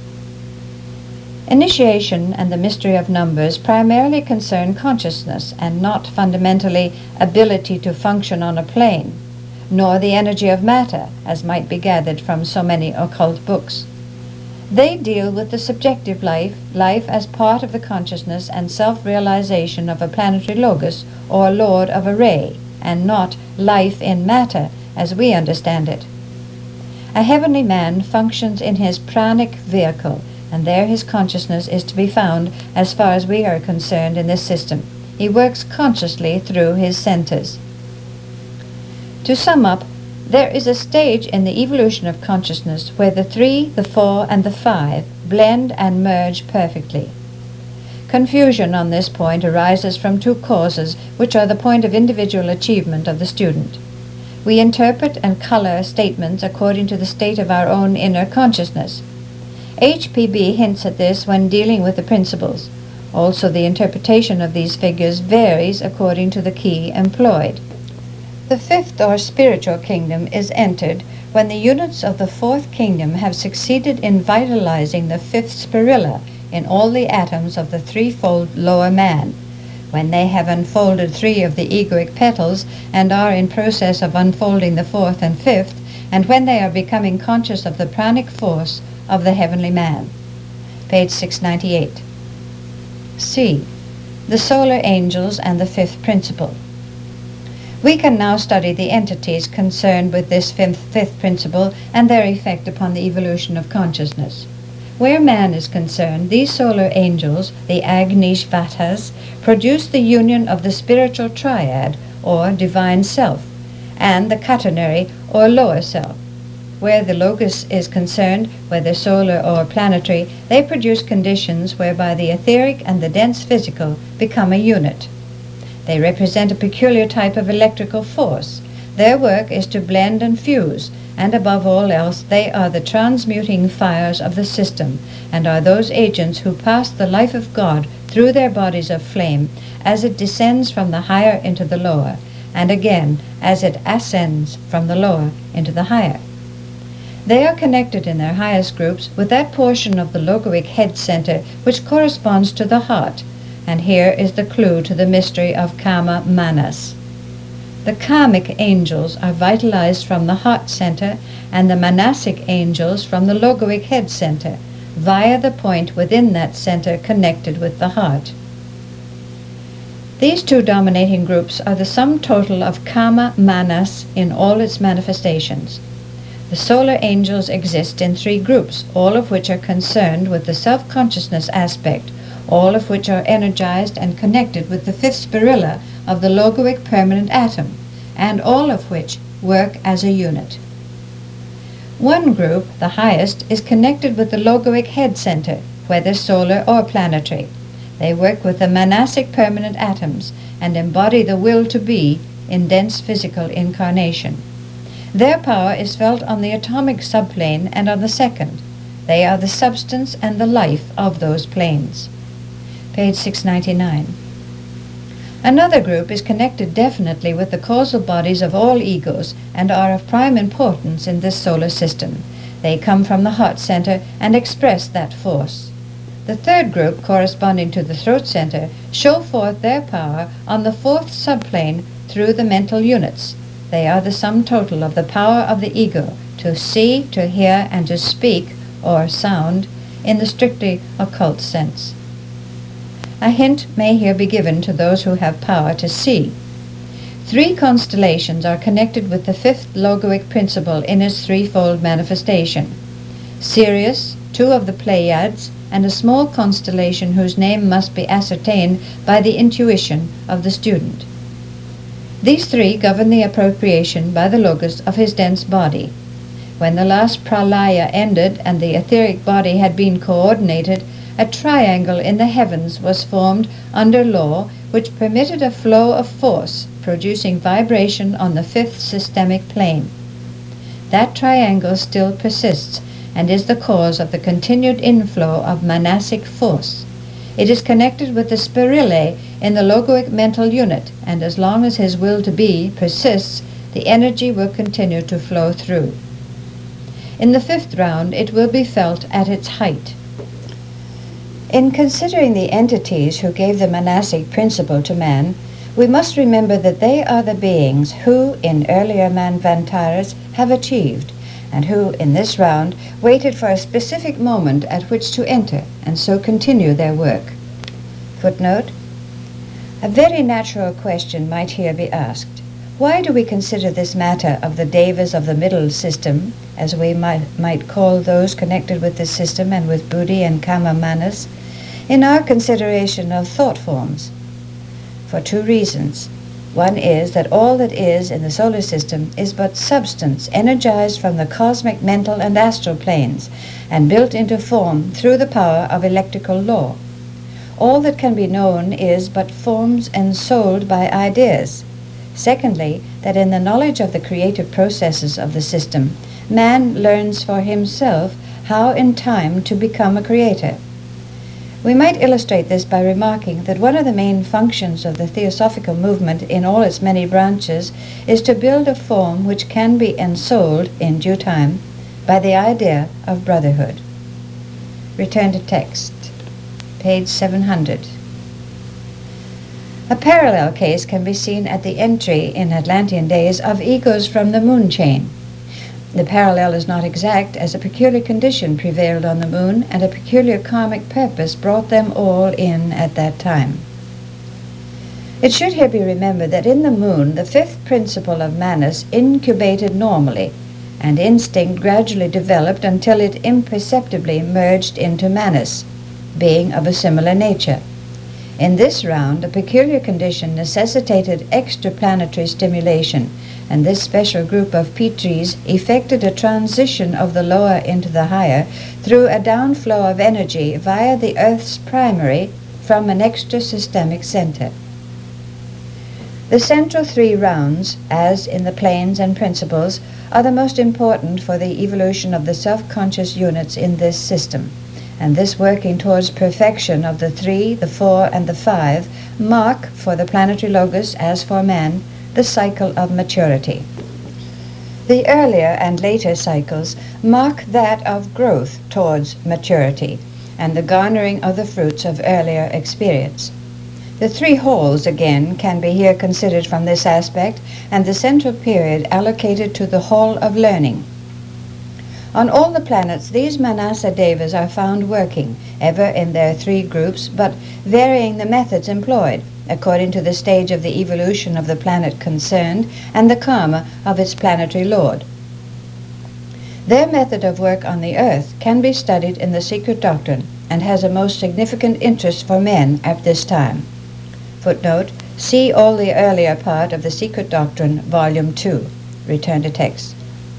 Initiation and the mystery of numbers primarily concern consciousness and not fundamentally ability to function on a plane, nor the energy of matter, as might be gathered from so many occult books. They deal with the subjective life as part of the consciousness and self-realization of a planetary logos or lord of a ray, and not life in matter as we understand it. A heavenly man functions in his pranic vehicle, and there his consciousness is to be found as far as we are concerned in this system. He works consciously through his centers. To sum up, there is a stage in the evolution of consciousness where the 3, the 4, and the 5 blend and merge perfectly. Confusion on this point arises from 2 causes, which are the point of individual achievement of the student. We interpret and color statements according to the state of our own inner consciousness. HPB hints at this when dealing with the principles. Also, the interpretation of these figures varies according to the key employed. The 5th or spiritual kingdom is entered when the units of the 4th kingdom have succeeded in vitalizing the 5th spirilla in all the atoms of the threefold lower man. When they have unfolded 3 of the egoic petals and are in process of unfolding the 4th and 5th, and when they are becoming conscious of the pranic force of the heavenly man. Page 698. C. The solar angels and the 5th principle. We can now study the entities concerned with this 5th principle and their effect upon the evolution of consciousness. Where man is concerned, these solar angels, the Agnishvatas, produce the union of the spiritual triad, or divine self, and the catenary, or lower self. Where the logos is concerned, whether solar or planetary, they produce conditions whereby the etheric and the dense physical become a unit. They represent a peculiar type of electrical force. Their work is to blend and fuse, and above all else they are the transmuting fires of the system, and are those agents who pass the life of God through their bodies of flame as it descends from the higher into the lower, and again as it ascends from the lower into the higher. They are connected in their highest groups with that portion of the logoic head center which corresponds to the heart, and here is the clue to the mystery of Kama Manas. The karmic angels are vitalized from the heart center, and the manasic angels from the logoic head center, via the point within that center connected with the heart. These 2 dominating groups are the sum total of Kama Manas in all its manifestations. The solar angels exist in 3 groups, all of which are concerned with the self-consciousness aspect, all of which are energized and connected with the 5th spirilla of the logoic permanent atom, and all of which work as a unit. One group, the highest, is connected with the logoic head center, whether solar or planetary. They work with the manasic permanent atoms and embody the will to be in dense physical incarnation. Their power is felt on the atomic subplane and on the second. They are the substance and the life of those planes. Page 699. Another group is connected definitely with the causal bodies of all egos and are of prime importance in this solar system. They come from the heart center and express that force. The third group, corresponding to the throat center, show forth their power on the 4th subplane through the mental units. They are the sum total of the power of the ego to see, to hear, and to speak, or sound, in the strictly occult sense. A hint may here be given to those who have power to see. 3 constellations are connected with the 5th logoic principle in its threefold manifestation. Sirius, 2 of the Pleiades, and a small constellation whose name must be ascertained by the intuition of the student. These 3 govern the appropriation by the logos of his dense body. When the last pralaya ended and the etheric body had been coordinated, a triangle in the heavens was formed under law which permitted a flow of force producing vibration on the 5th systemic plane. That triangle still persists and is the cause of the continued inflow of manasic force. It is connected with the spirillae in the logoic mental unit, and as long as his will to be persists, the energy will continue to flow through. In the 5th round, it will be felt at its height. In considering the entities who gave the manasic principle to man, we must remember that they are the beings who, in earlier manvantaras, have achieved, and who, in this round, waited for a specific moment at which to enter, and so continue their work. Footnote: a very natural question might here be asked. Why do we consider this matter of the devas of the middle system, as we might call those connected with this system and with Buddhi and Kama Manas, in our consideration of thought forms? For 2 reasons. One is that all that is in the solar system is but substance energized from the cosmic, mental, and astral planes, and built into form through the power of electrical law. All that can be known is but forms ensouled by ideas. Secondly, that in the knowledge of the creative processes of the system, man learns for himself how in time to become a creator. We might illustrate this by remarking that one of the main functions of the Theosophical movement in all its many branches is to build a form which can be ensouled in due time by the idea of brotherhood. Return to text, page 700. A parallel case can be seen at the entry in Atlantean days of egos from the moon chain. The parallel is not exact, as a peculiar condition prevailed on the moon, and a peculiar karmic purpose brought them all in at that time. It should here be remembered that in the moon, the fifth principle of Manas incubated normally, and instinct gradually developed until it imperceptibly merged into Manas, being of a similar nature. In this round, a peculiar condition necessitated extraplanetary stimulation, and this special group of Pitris effected a transition of the lower into the higher through a downflow of energy via the Earth's primary from an extra-systemic center. The central three rounds, as in the planes and principles, are the most important for the evolution of the self-conscious units in this system, and this working towards perfection of the 3, the 4, and the 5 mark, for the planetary logos as for man, the cycle of maturity. The earlier and later cycles mark that of growth towards maturity and the garnering of the fruits of earlier experience. The 3 halls, again, can be here considered from this aspect, and the central period allocated to the hall of learning. On all the planets, these Manasa Devas are found working, ever in their 3 groups, but varying the methods employed, according to the stage of the evolution of the planet concerned and the karma of its planetary lord. Their method of work on the earth can be studied in the Secret Doctrine, and has a most significant interest for men at this time. Footnote, see all the earlier part of the Secret Doctrine, Volume 2. Return to text.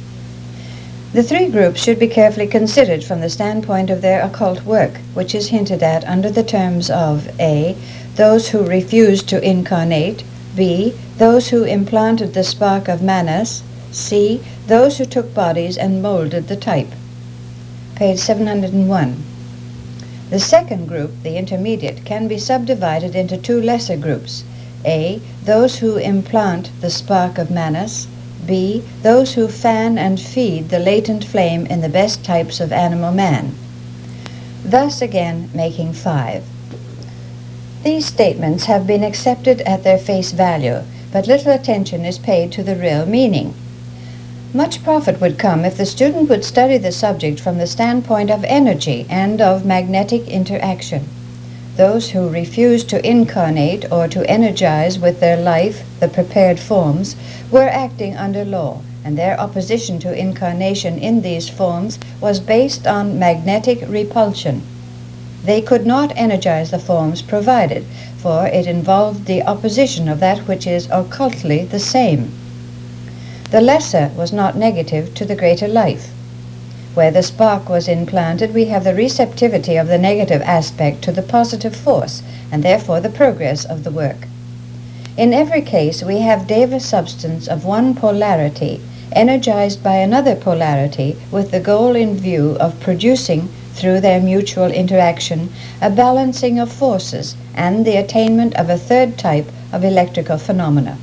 The 3 groups should be carefully considered from the standpoint of their occult work, which is hinted at under the terms of A. Those who refused to incarnate, B. Those who implanted the spark of Manas, C. Those who took bodies and molded the type. Page 701. The second group, the intermediate, can be subdivided into 2 lesser groups. A. Those who implant the spark of Manas. B. Those who fan and feed the latent flame in the best types of animal man. Thus again making 5. These statements have been accepted at their face value, but little attention is paid to the real meaning. Much profit would come if the student would study the subject from the standpoint of energy and of magnetic interaction. Those who refuse to incarnate or to energize with their life the prepared forms were acting under law, and their opposition to incarnation in these forms was based on magnetic repulsion. They could not energize the forms provided, for it involved the opposition of that which is occultly the same. The lesser was not negative to the greater life. Where the spark was implanted, we have the receptivity of the negative aspect to the positive force, and therefore the progress of the work. In every case, we have Deva substance of one polarity, energized by another polarity, with the goal in view of producing, through their mutual interaction, a balancing of forces and the attainment of a third type of electrical phenomena.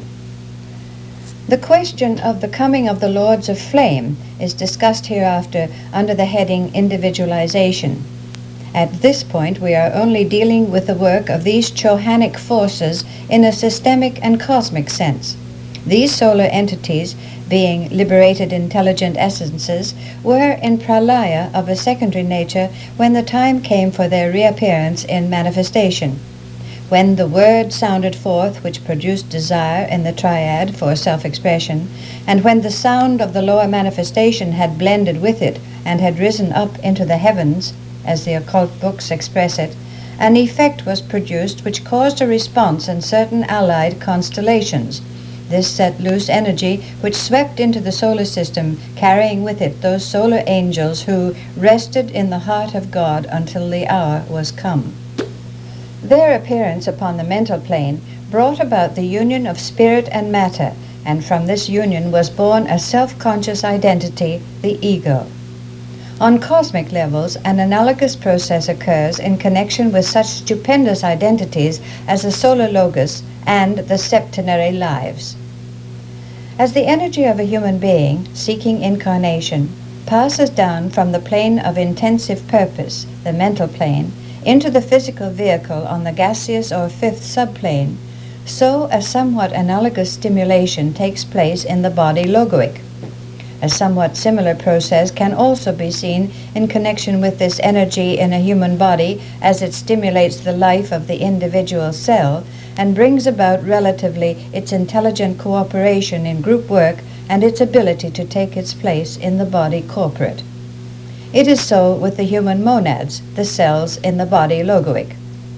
The question of the coming of the Lords of Flame is discussed hereafter under the heading Individualization. At this point, we are only dealing with the work of these Chohanic forces in a systemic and cosmic sense. These solar entities, being liberated intelligent essences, were in pralaya of a secondary nature when the time came for their reappearance in manifestation. When the word sounded forth which produced desire in the triad for self-expression, and when the sound of the lower manifestation had blended with it and had risen up into the heavens, as the occult books express it, an effect was produced which caused a response in certain allied constellations. This set loose energy which swept into the solar system, carrying with it those solar angels who rested in the heart of God until the hour was come. Their appearance upon the mental plane brought about the union of spirit and matter, and from this union was born a self-conscious identity, the ego. On cosmic levels, an analogous process occurs in connection with such stupendous identities as the solar logos and the septenary lives. As the energy of a human being, seeking incarnation, passes down from the plane of intensive purpose, the mental plane, into the physical vehicle on the gaseous or fifth subplane, so a somewhat analogous stimulation takes place in the body logoic. A somewhat similar process can also be seen in connection with this energy in a human body as it stimulates the life of the individual cell and brings about relatively its intelligent cooperation in group work and its ability to take its place in the body corporate. It is so with the human monads, the cells in the body logoic.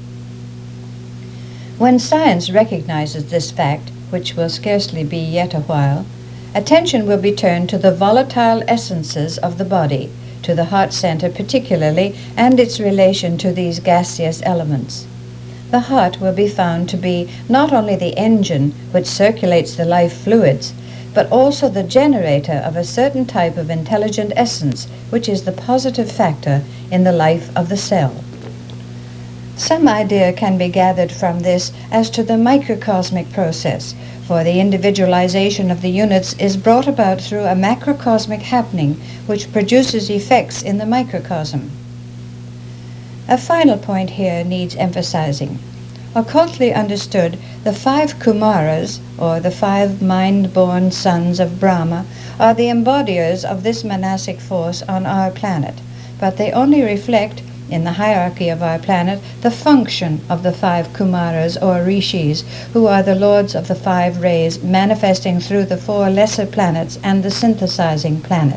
When science recognizes this fact, which will scarcely be yet a while, attention will be turned to the volatile essences of the body, to the heart center particularly, and its relation to these gaseous elements. The heart will be found to be not only the engine which circulates the life fluids, but also the generator of a certain type of intelligent essence, which is the positive factor in the life of the cell. Some idea can be gathered from this as to the microcosmic process, for the individualization of the units is brought about through a macrocosmic happening which produces effects in the microcosm. A final point here needs emphasizing. Occultly understood, the 5 Kumaras, or the 5 mind-born sons of Brahma, are the embodiers of this manasic force on our planet, but they only reflect, in the hierarchy of our planet, the function of the 5 Kumaras or Rishis, who are the lords of the 5 rays manifesting through the 4 lesser planets and the synthesizing planet.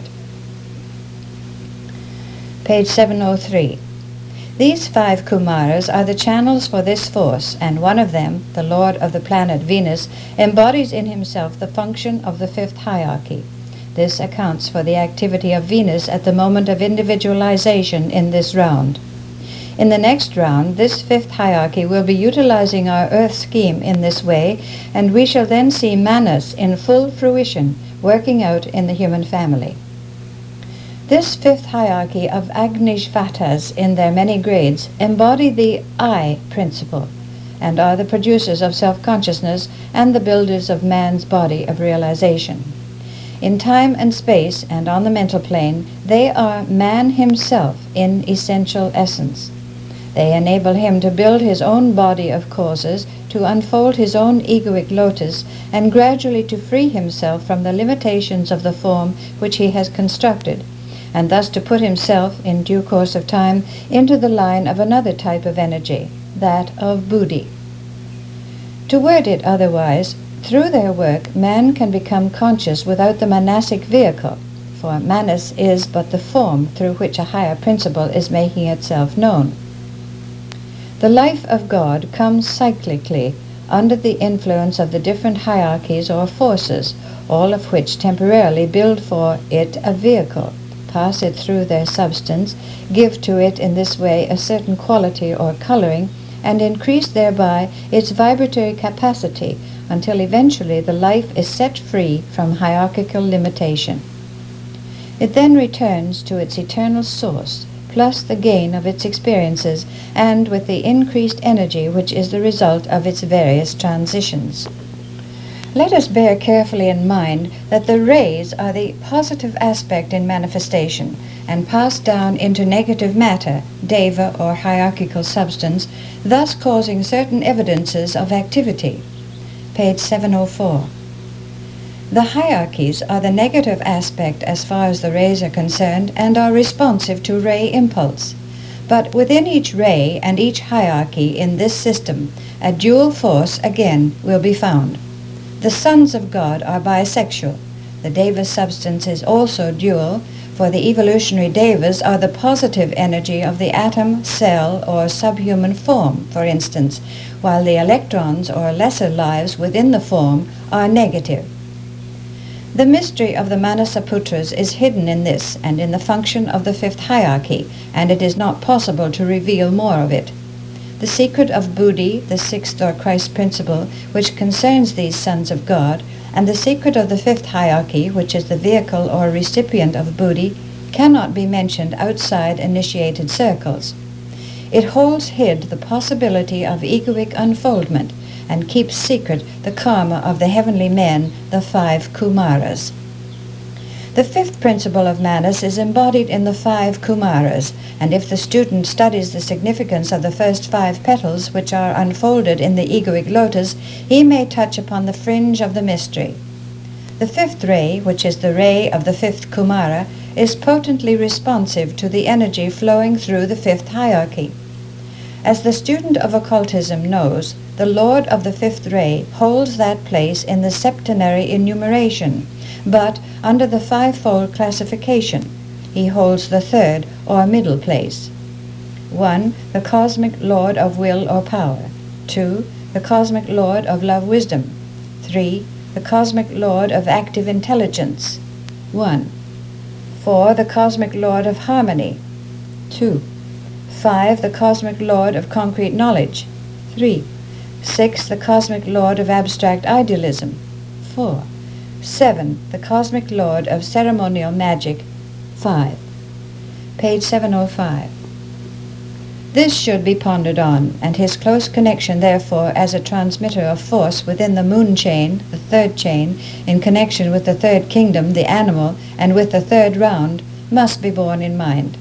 Page 703. These 5 Kumaras are the channels for this force, and one of them, the lord of the planet Venus, embodies in himself the function of the 5th hierarchy. This accounts for the activity of Venus at the moment of individualization in this round. In the next round, this 5th hierarchy will be utilizing our Earth scheme in this way, and we shall then see Manas in full fruition, working out in the human family. This 5th hierarchy of Agnishvatas in their many grades embody the I principle, and are the producers of self-consciousness and the builders of man's body of realization. In time and space and on the mental plane, they are man himself in essential essence. They enable him to build his own body of causes, to unfold his own egoic lotus, and gradually to free himself from the limitations of the form which he has constructed, and thus to put himself, in due course of time, into the line of another type of energy, that of Buddhi. To word it otherwise, through their work, man can become conscious without the manasic vehicle, for Manas is but the form through which a higher principle is making itself known. The life of God comes cyclically under the influence of the different hierarchies or forces, all of which temporarily build for it a vehicle, pass it through their substance, give to it in this way a certain quality or coloring, and increase thereby its vibratory capacity until eventually the life is set free from hierarchical limitation. It then returns to its eternal source, plus the gain of its experiences, and with the increased energy which is the result of its various transitions. Let us bear carefully in mind that the rays are the positive aspect in manifestation, and pass down into negative matter, deva or hierarchical substance, thus causing certain evidences of activity. Page 704. The hierarchies are the negative aspect as far as the rays are concerned, and are responsive to ray impulse. But within each ray and each hierarchy in this system, a dual force again will be found. The sons of God are bisexual. The deva substance is also dual, for the evolutionary devas are the positive energy of the atom, cell, or subhuman form, for instance, while the electrons or lesser lives within the form are negative. The mystery of the Manasaputras is hidden in this and in the function of the 5th hierarchy, and it is not possible to reveal more of it. The secret of Buddhi, the 6th or Christ principle, which concerns these sons of God, and the secret of the 5th hierarchy, which is the vehicle or recipient of Buddhi, cannot be mentioned outside initiated circles. It holds hid the possibility of egoic unfoldment, and keeps secret the karma of the heavenly men, the 5 Kumaras. The fifth principle of Manas is embodied in the 5 Kumaras, and if the student studies the significance of the first 5 petals which are unfolded in the egoic lotus, he may touch upon the fringe of the mystery. The fifth ray, which is the ray of the fifth Kumara, is potently responsive to the energy flowing through the fifth hierarchy. As the student of occultism knows, the Lord of the fifth ray holds that place in the septenary enumeration, but under the 5-fold classification, he holds the third or middle place. 1. The cosmic Lord of will or power. 2. The cosmic Lord of love-wisdom. 3. The cosmic Lord of active intelligence. 1. 4. The cosmic Lord of harmony. 2. 5. The cosmic Lord of concrete knowledge. 3. 6. The cosmic Lord of abstract idealism. 4. 7. The cosmic Lord of ceremonial magic. 5. Page 705. This should be pondered on, and his close connection, therefore, as a transmitter of force within the moon chain, the third chain, in connection with the third kingdom, the animal, and with the third round, must be borne in mind.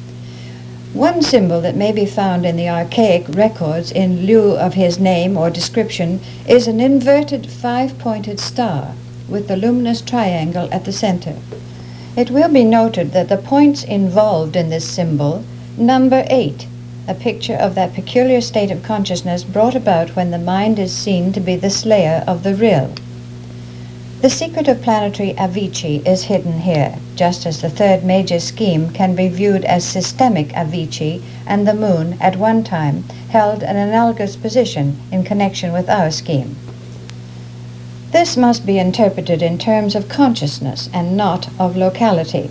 One symbol that may be found in the archaic records in lieu of his name or description is an inverted 5-pointed star with the luminous triangle at the center. It will be noted that the points involved in this symbol number 8, a picture of that peculiar state of consciousness brought about when the mind is seen to be the slayer of the real. The secret of planetary Avicii is hidden here, just as the third major scheme can be viewed as systemic Avicii, and the moon, at one time, held an analogous position in connection with our scheme. This must be interpreted in terms of consciousness and not of locality.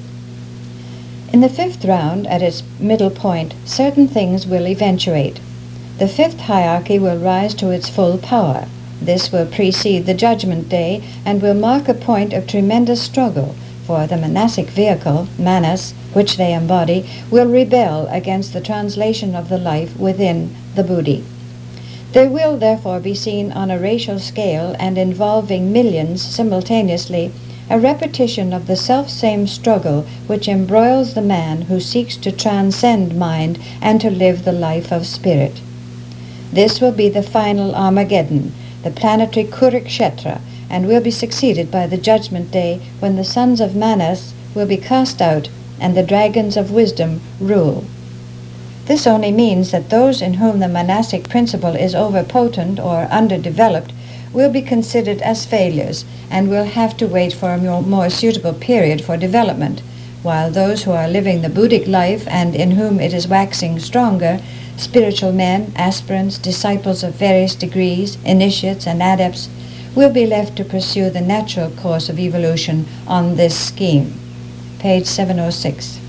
In the fifth round, at its middle point, certain things will eventuate. The fifth hierarchy will rise to its full power. This will precede the Judgment Day and will mark a point of tremendous struggle, for the monastic vehicle, Manas, which they embody, will rebel against the translation of the life within the Buddhi. There will therefore be seen on a racial scale and involving millions simultaneously a repetition of the self-same struggle which embroils the man who seeks to transcend mind and to live the life of spirit. This will be the final Armageddon, the planetary Kurukshetra, and will be succeeded by the Judgment Day when the sons of Manas will be cast out and the dragons of wisdom rule. This only means that those in whom the monastic principle is overpotent or underdeveloped will be considered as failures and will have to wait for a more suitable period for development, while those who are living the Buddhic life and in whom it is waxing stronger, spiritual men, aspirants, disciples of various degrees, initiates and adepts, will be left to pursue the natural course of evolution on this scheme. Page 706.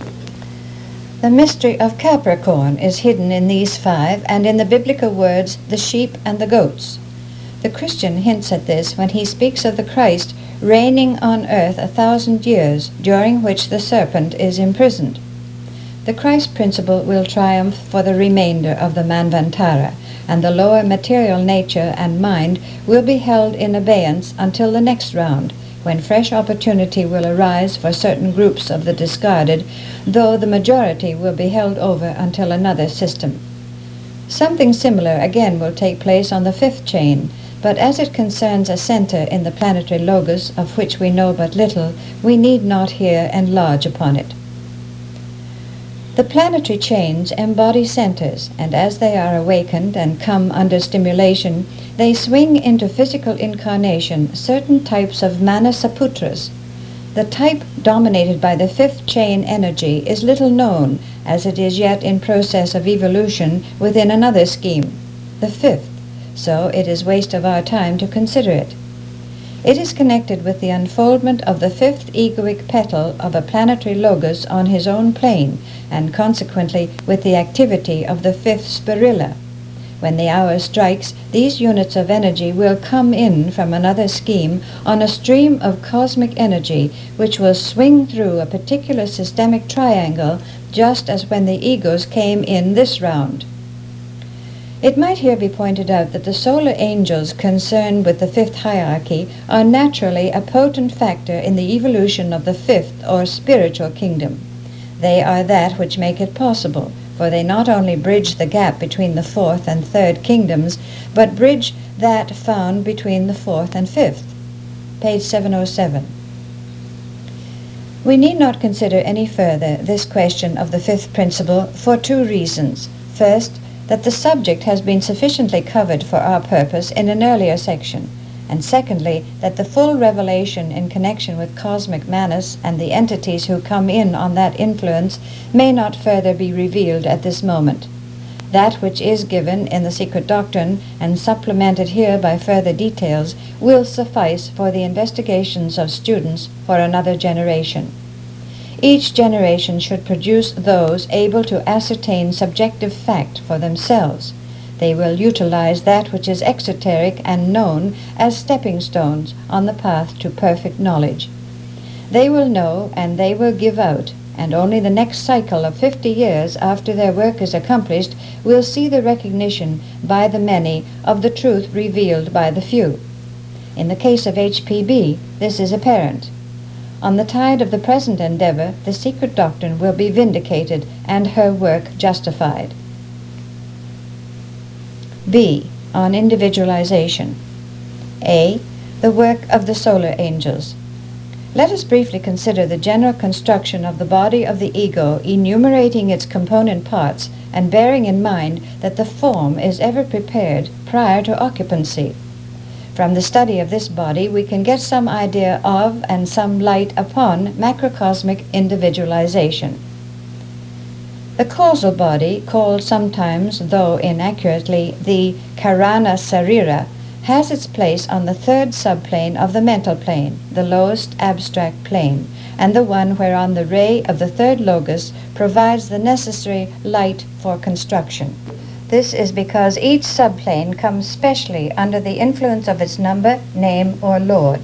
The mystery of Capricorn is hidden in these 5 and in the biblical words, the sheep and the goats. The Christian hints at this when he speaks of the Christ reigning on earth 1,000 years, during which the serpent is imprisoned. The Christ principle will triumph for the remainder of the Manvantara, and the lower material nature and mind will be held in abeyance until the next round, when fresh opportunity will arise for certain groups of the discarded, though the majority will be held over until another system. Something similar again will take place on the 5th chain, but as it concerns a center in the planetary logos of which we know but little, we need not here enlarge upon it. The planetary chains embody centers, and as they are awakened and come under stimulation, they swing into physical incarnation certain types of Manasaputras. The type dominated by the 5th chain energy is little known, as it is yet in process of evolution within another scheme, the 5th, so it is waste of our time to consider it. It is connected with the unfoldment of the 5th egoic petal of a planetary logos on his own plane, and consequently with the activity of the 5th spirilla. When the hour strikes, these units of energy will come in from another scheme on a stream of cosmic energy which will swing through a particular systemic triangle, just as when the egos came in this round. It might here be pointed out that the solar angels concerned with the fifth hierarchy are naturally a potent factor in the evolution of the fifth or spiritual kingdom. They are that which make it possible, for they not only bridge the gap between the fourth and third kingdoms, but bridge that found between the fourth and fifth. Page 707. We need not consider any further this question of the fifth principle for two reasons. First, that the subject has been sufficiently covered for our purpose in an earlier section, and secondly, that the full revelation in connection with cosmic Manas and the entities who come in on that influence may not further be revealed at this moment. That which is given in the secret doctrine and supplemented here by further details will suffice for the investigations of students for another generation. Each generation should produce those able to ascertain subjective fact for themselves. They will utilize that which is exoteric and known as stepping stones on the path to perfect knowledge. They will know and they will give out, and only the next cycle of 50 years after their work is accomplished will see the recognition by the many of the truth revealed by the few. In the case of HPB, this is apparent. On the tide of the present endeavor, the secret doctrine will be vindicated and her work justified. B. On individualization. A. The work of the solar angels. Let us briefly consider the general construction of the body of the ego, enumerating its component parts and bearing in mind that the form is ever prepared prior to occupancy. From the study of this body, we can get some idea of and some light upon macrocosmic individualization. The causal body, called sometimes, though inaccurately, the Karana Sarira, has its place on the third subplane of the mental plane, the lowest abstract plane, and the one whereon the ray of the third logos provides the necessary light for construction. This is because each subplane comes specially under the influence of its number, name, or lord.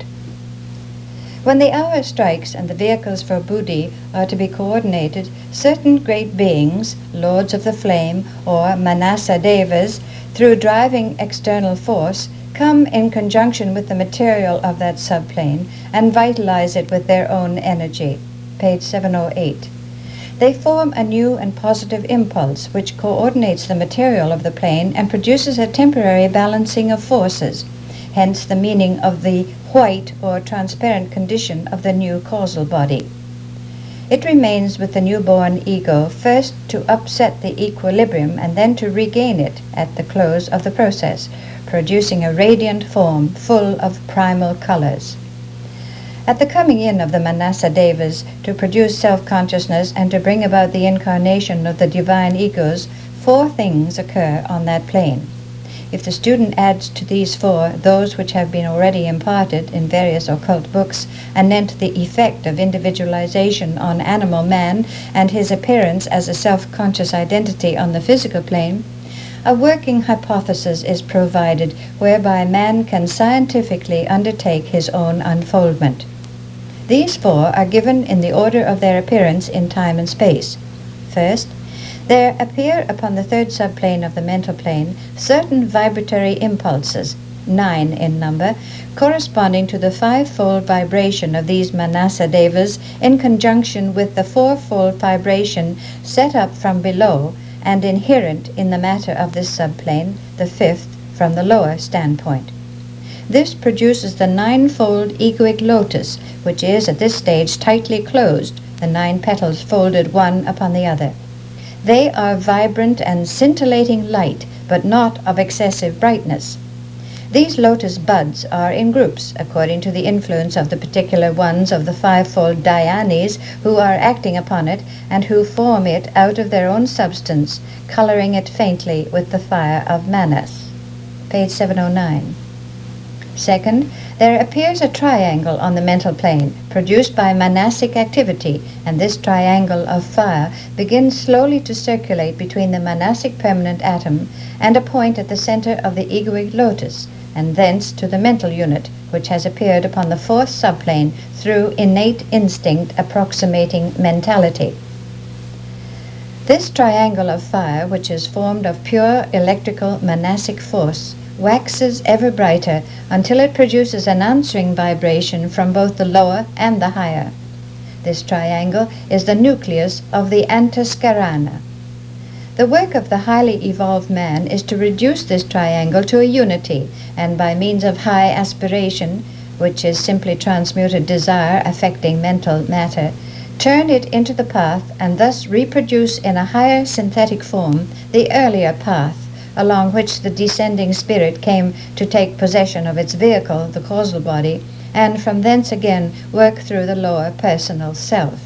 When the hour strikes and the vehicles for Buddhi are to be coordinated, certain great beings, lords of the flame, or Manasa Devas, through driving external force, come in conjunction with the material of that subplane and vitalize it with their own energy. Page 708. They form a new and positive impulse which coordinates the material of the plane and produces a temporary balancing of forces, hence the meaning of the white or transparent condition of the new causal body. It remains with the newborn ego first to upset the equilibrium and then to regain it at the close of the process, producing a radiant form full of primal colors. At the coming in of the Manasa Devas to produce self-consciousness and to bring about the incarnation of the divine egos, 4 things occur on that plane. If the student adds to these 4 those which have been already imparted in various occult books, anent the effect of individualization on animal man and his appearance as a self-conscious identity on the physical plane, a working hypothesis is provided whereby man can scientifically undertake his own unfoldment. These 4 are given in the order of their appearance in time and space. First, there appear upon the third subplane of the mental plane certain vibratory impulses, 9 in number, corresponding to the 5-fold vibration of these Manasa Devas in conjunction with the 4-fold vibration set up from below and inherent in the matter of this subplane, the 5th, from the lower standpoint. This produces the 9-fold egoic lotus, which is at this stage tightly closed, the 9 petals folded one upon the other. They are vibrant and scintillating light, but not of excessive brightness. These lotus buds are in groups, according to the influence of the particular ones of the 5-fold Dhyanis who are acting upon it, and who form it out of their own substance, coloring it faintly with the fire of Manas. Page 709. Second, there appears a triangle on the mental plane, produced by manasic activity, and this triangle of fire begins slowly to circulate between the manasic permanent atom and a point at the center of the egoic lotus, and thence to the mental unit, which has appeared upon the 4th subplane through innate instinct approximating mentality. This triangle of fire, which is formed of pure electrical manasic force, waxes ever brighter until it produces an answering vibration from both the lower and the higher. This triangle is the nucleus of the Antaskarana. The work of the highly evolved man is to reduce this triangle to a unity, and by means of high aspiration, which is simply transmuted desire affecting mental matter, turn it into the path and thus reproduce in a higher synthetic form the earlier path along which the descending spirit came to take possession of its vehicle, the causal body, and from thence again work through the lower personal self.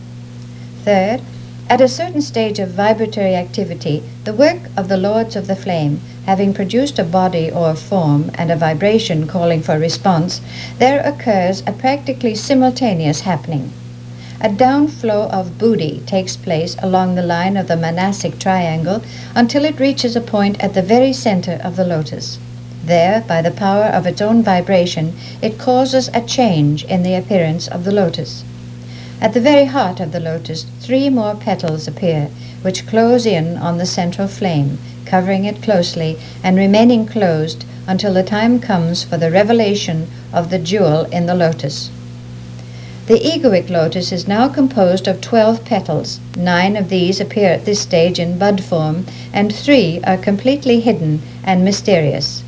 Third, at a certain stage of vibratory activity, the work of the Lords of the Flame, having produced a body or form and a vibration calling for response, there occurs a practically simultaneous happening. A downflow of buddhi takes place along the line of the manasic triangle until it reaches a point at the very center of the lotus. There, by the power of its own vibration, it causes a change in the appearance of the lotus. At the very heart of the lotus, 3 more petals appear, which close in on the central flame, covering it closely and remaining closed until the time comes for the revelation of the jewel in the lotus. The egoic lotus is now composed of 12 petals. 9 of these appear at this stage in bud form, and 3 are completely hidden and mysterious.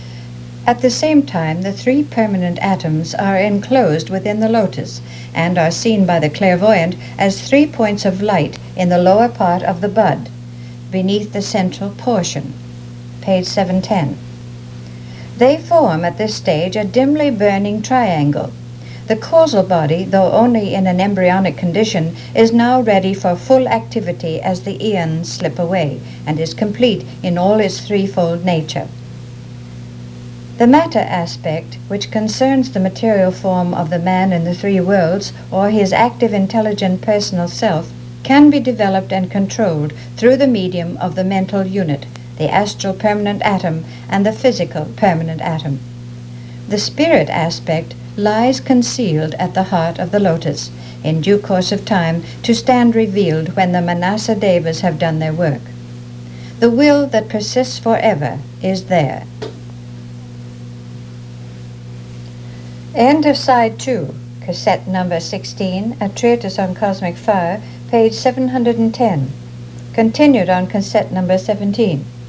At the same time, the 3 permanent atoms are enclosed within the lotus and are seen by the clairvoyant as 3 points of light in the lower part of the bud, beneath the central portion. Page 710. They form at this stage a dimly burning triangle. The causal body, though only in an embryonic condition, is now ready for full activity as the eons slip away, and is complete in all its threefold nature. The matter aspect, which concerns the material form of the man in the 3 worlds, or his active intelligent personal self, can be developed and controlled through the medium of the mental unit, the astral permanent atom, and the physical permanent atom. The spirit aspect lies concealed at the heart of the lotus, in due course of time to stand revealed when the Manasa Devas have done their work. The will that persists forever is there. End of Side 2, Cassette number 16, A Treatise on Cosmic Fire, page 710. Continued on Cassette number 17.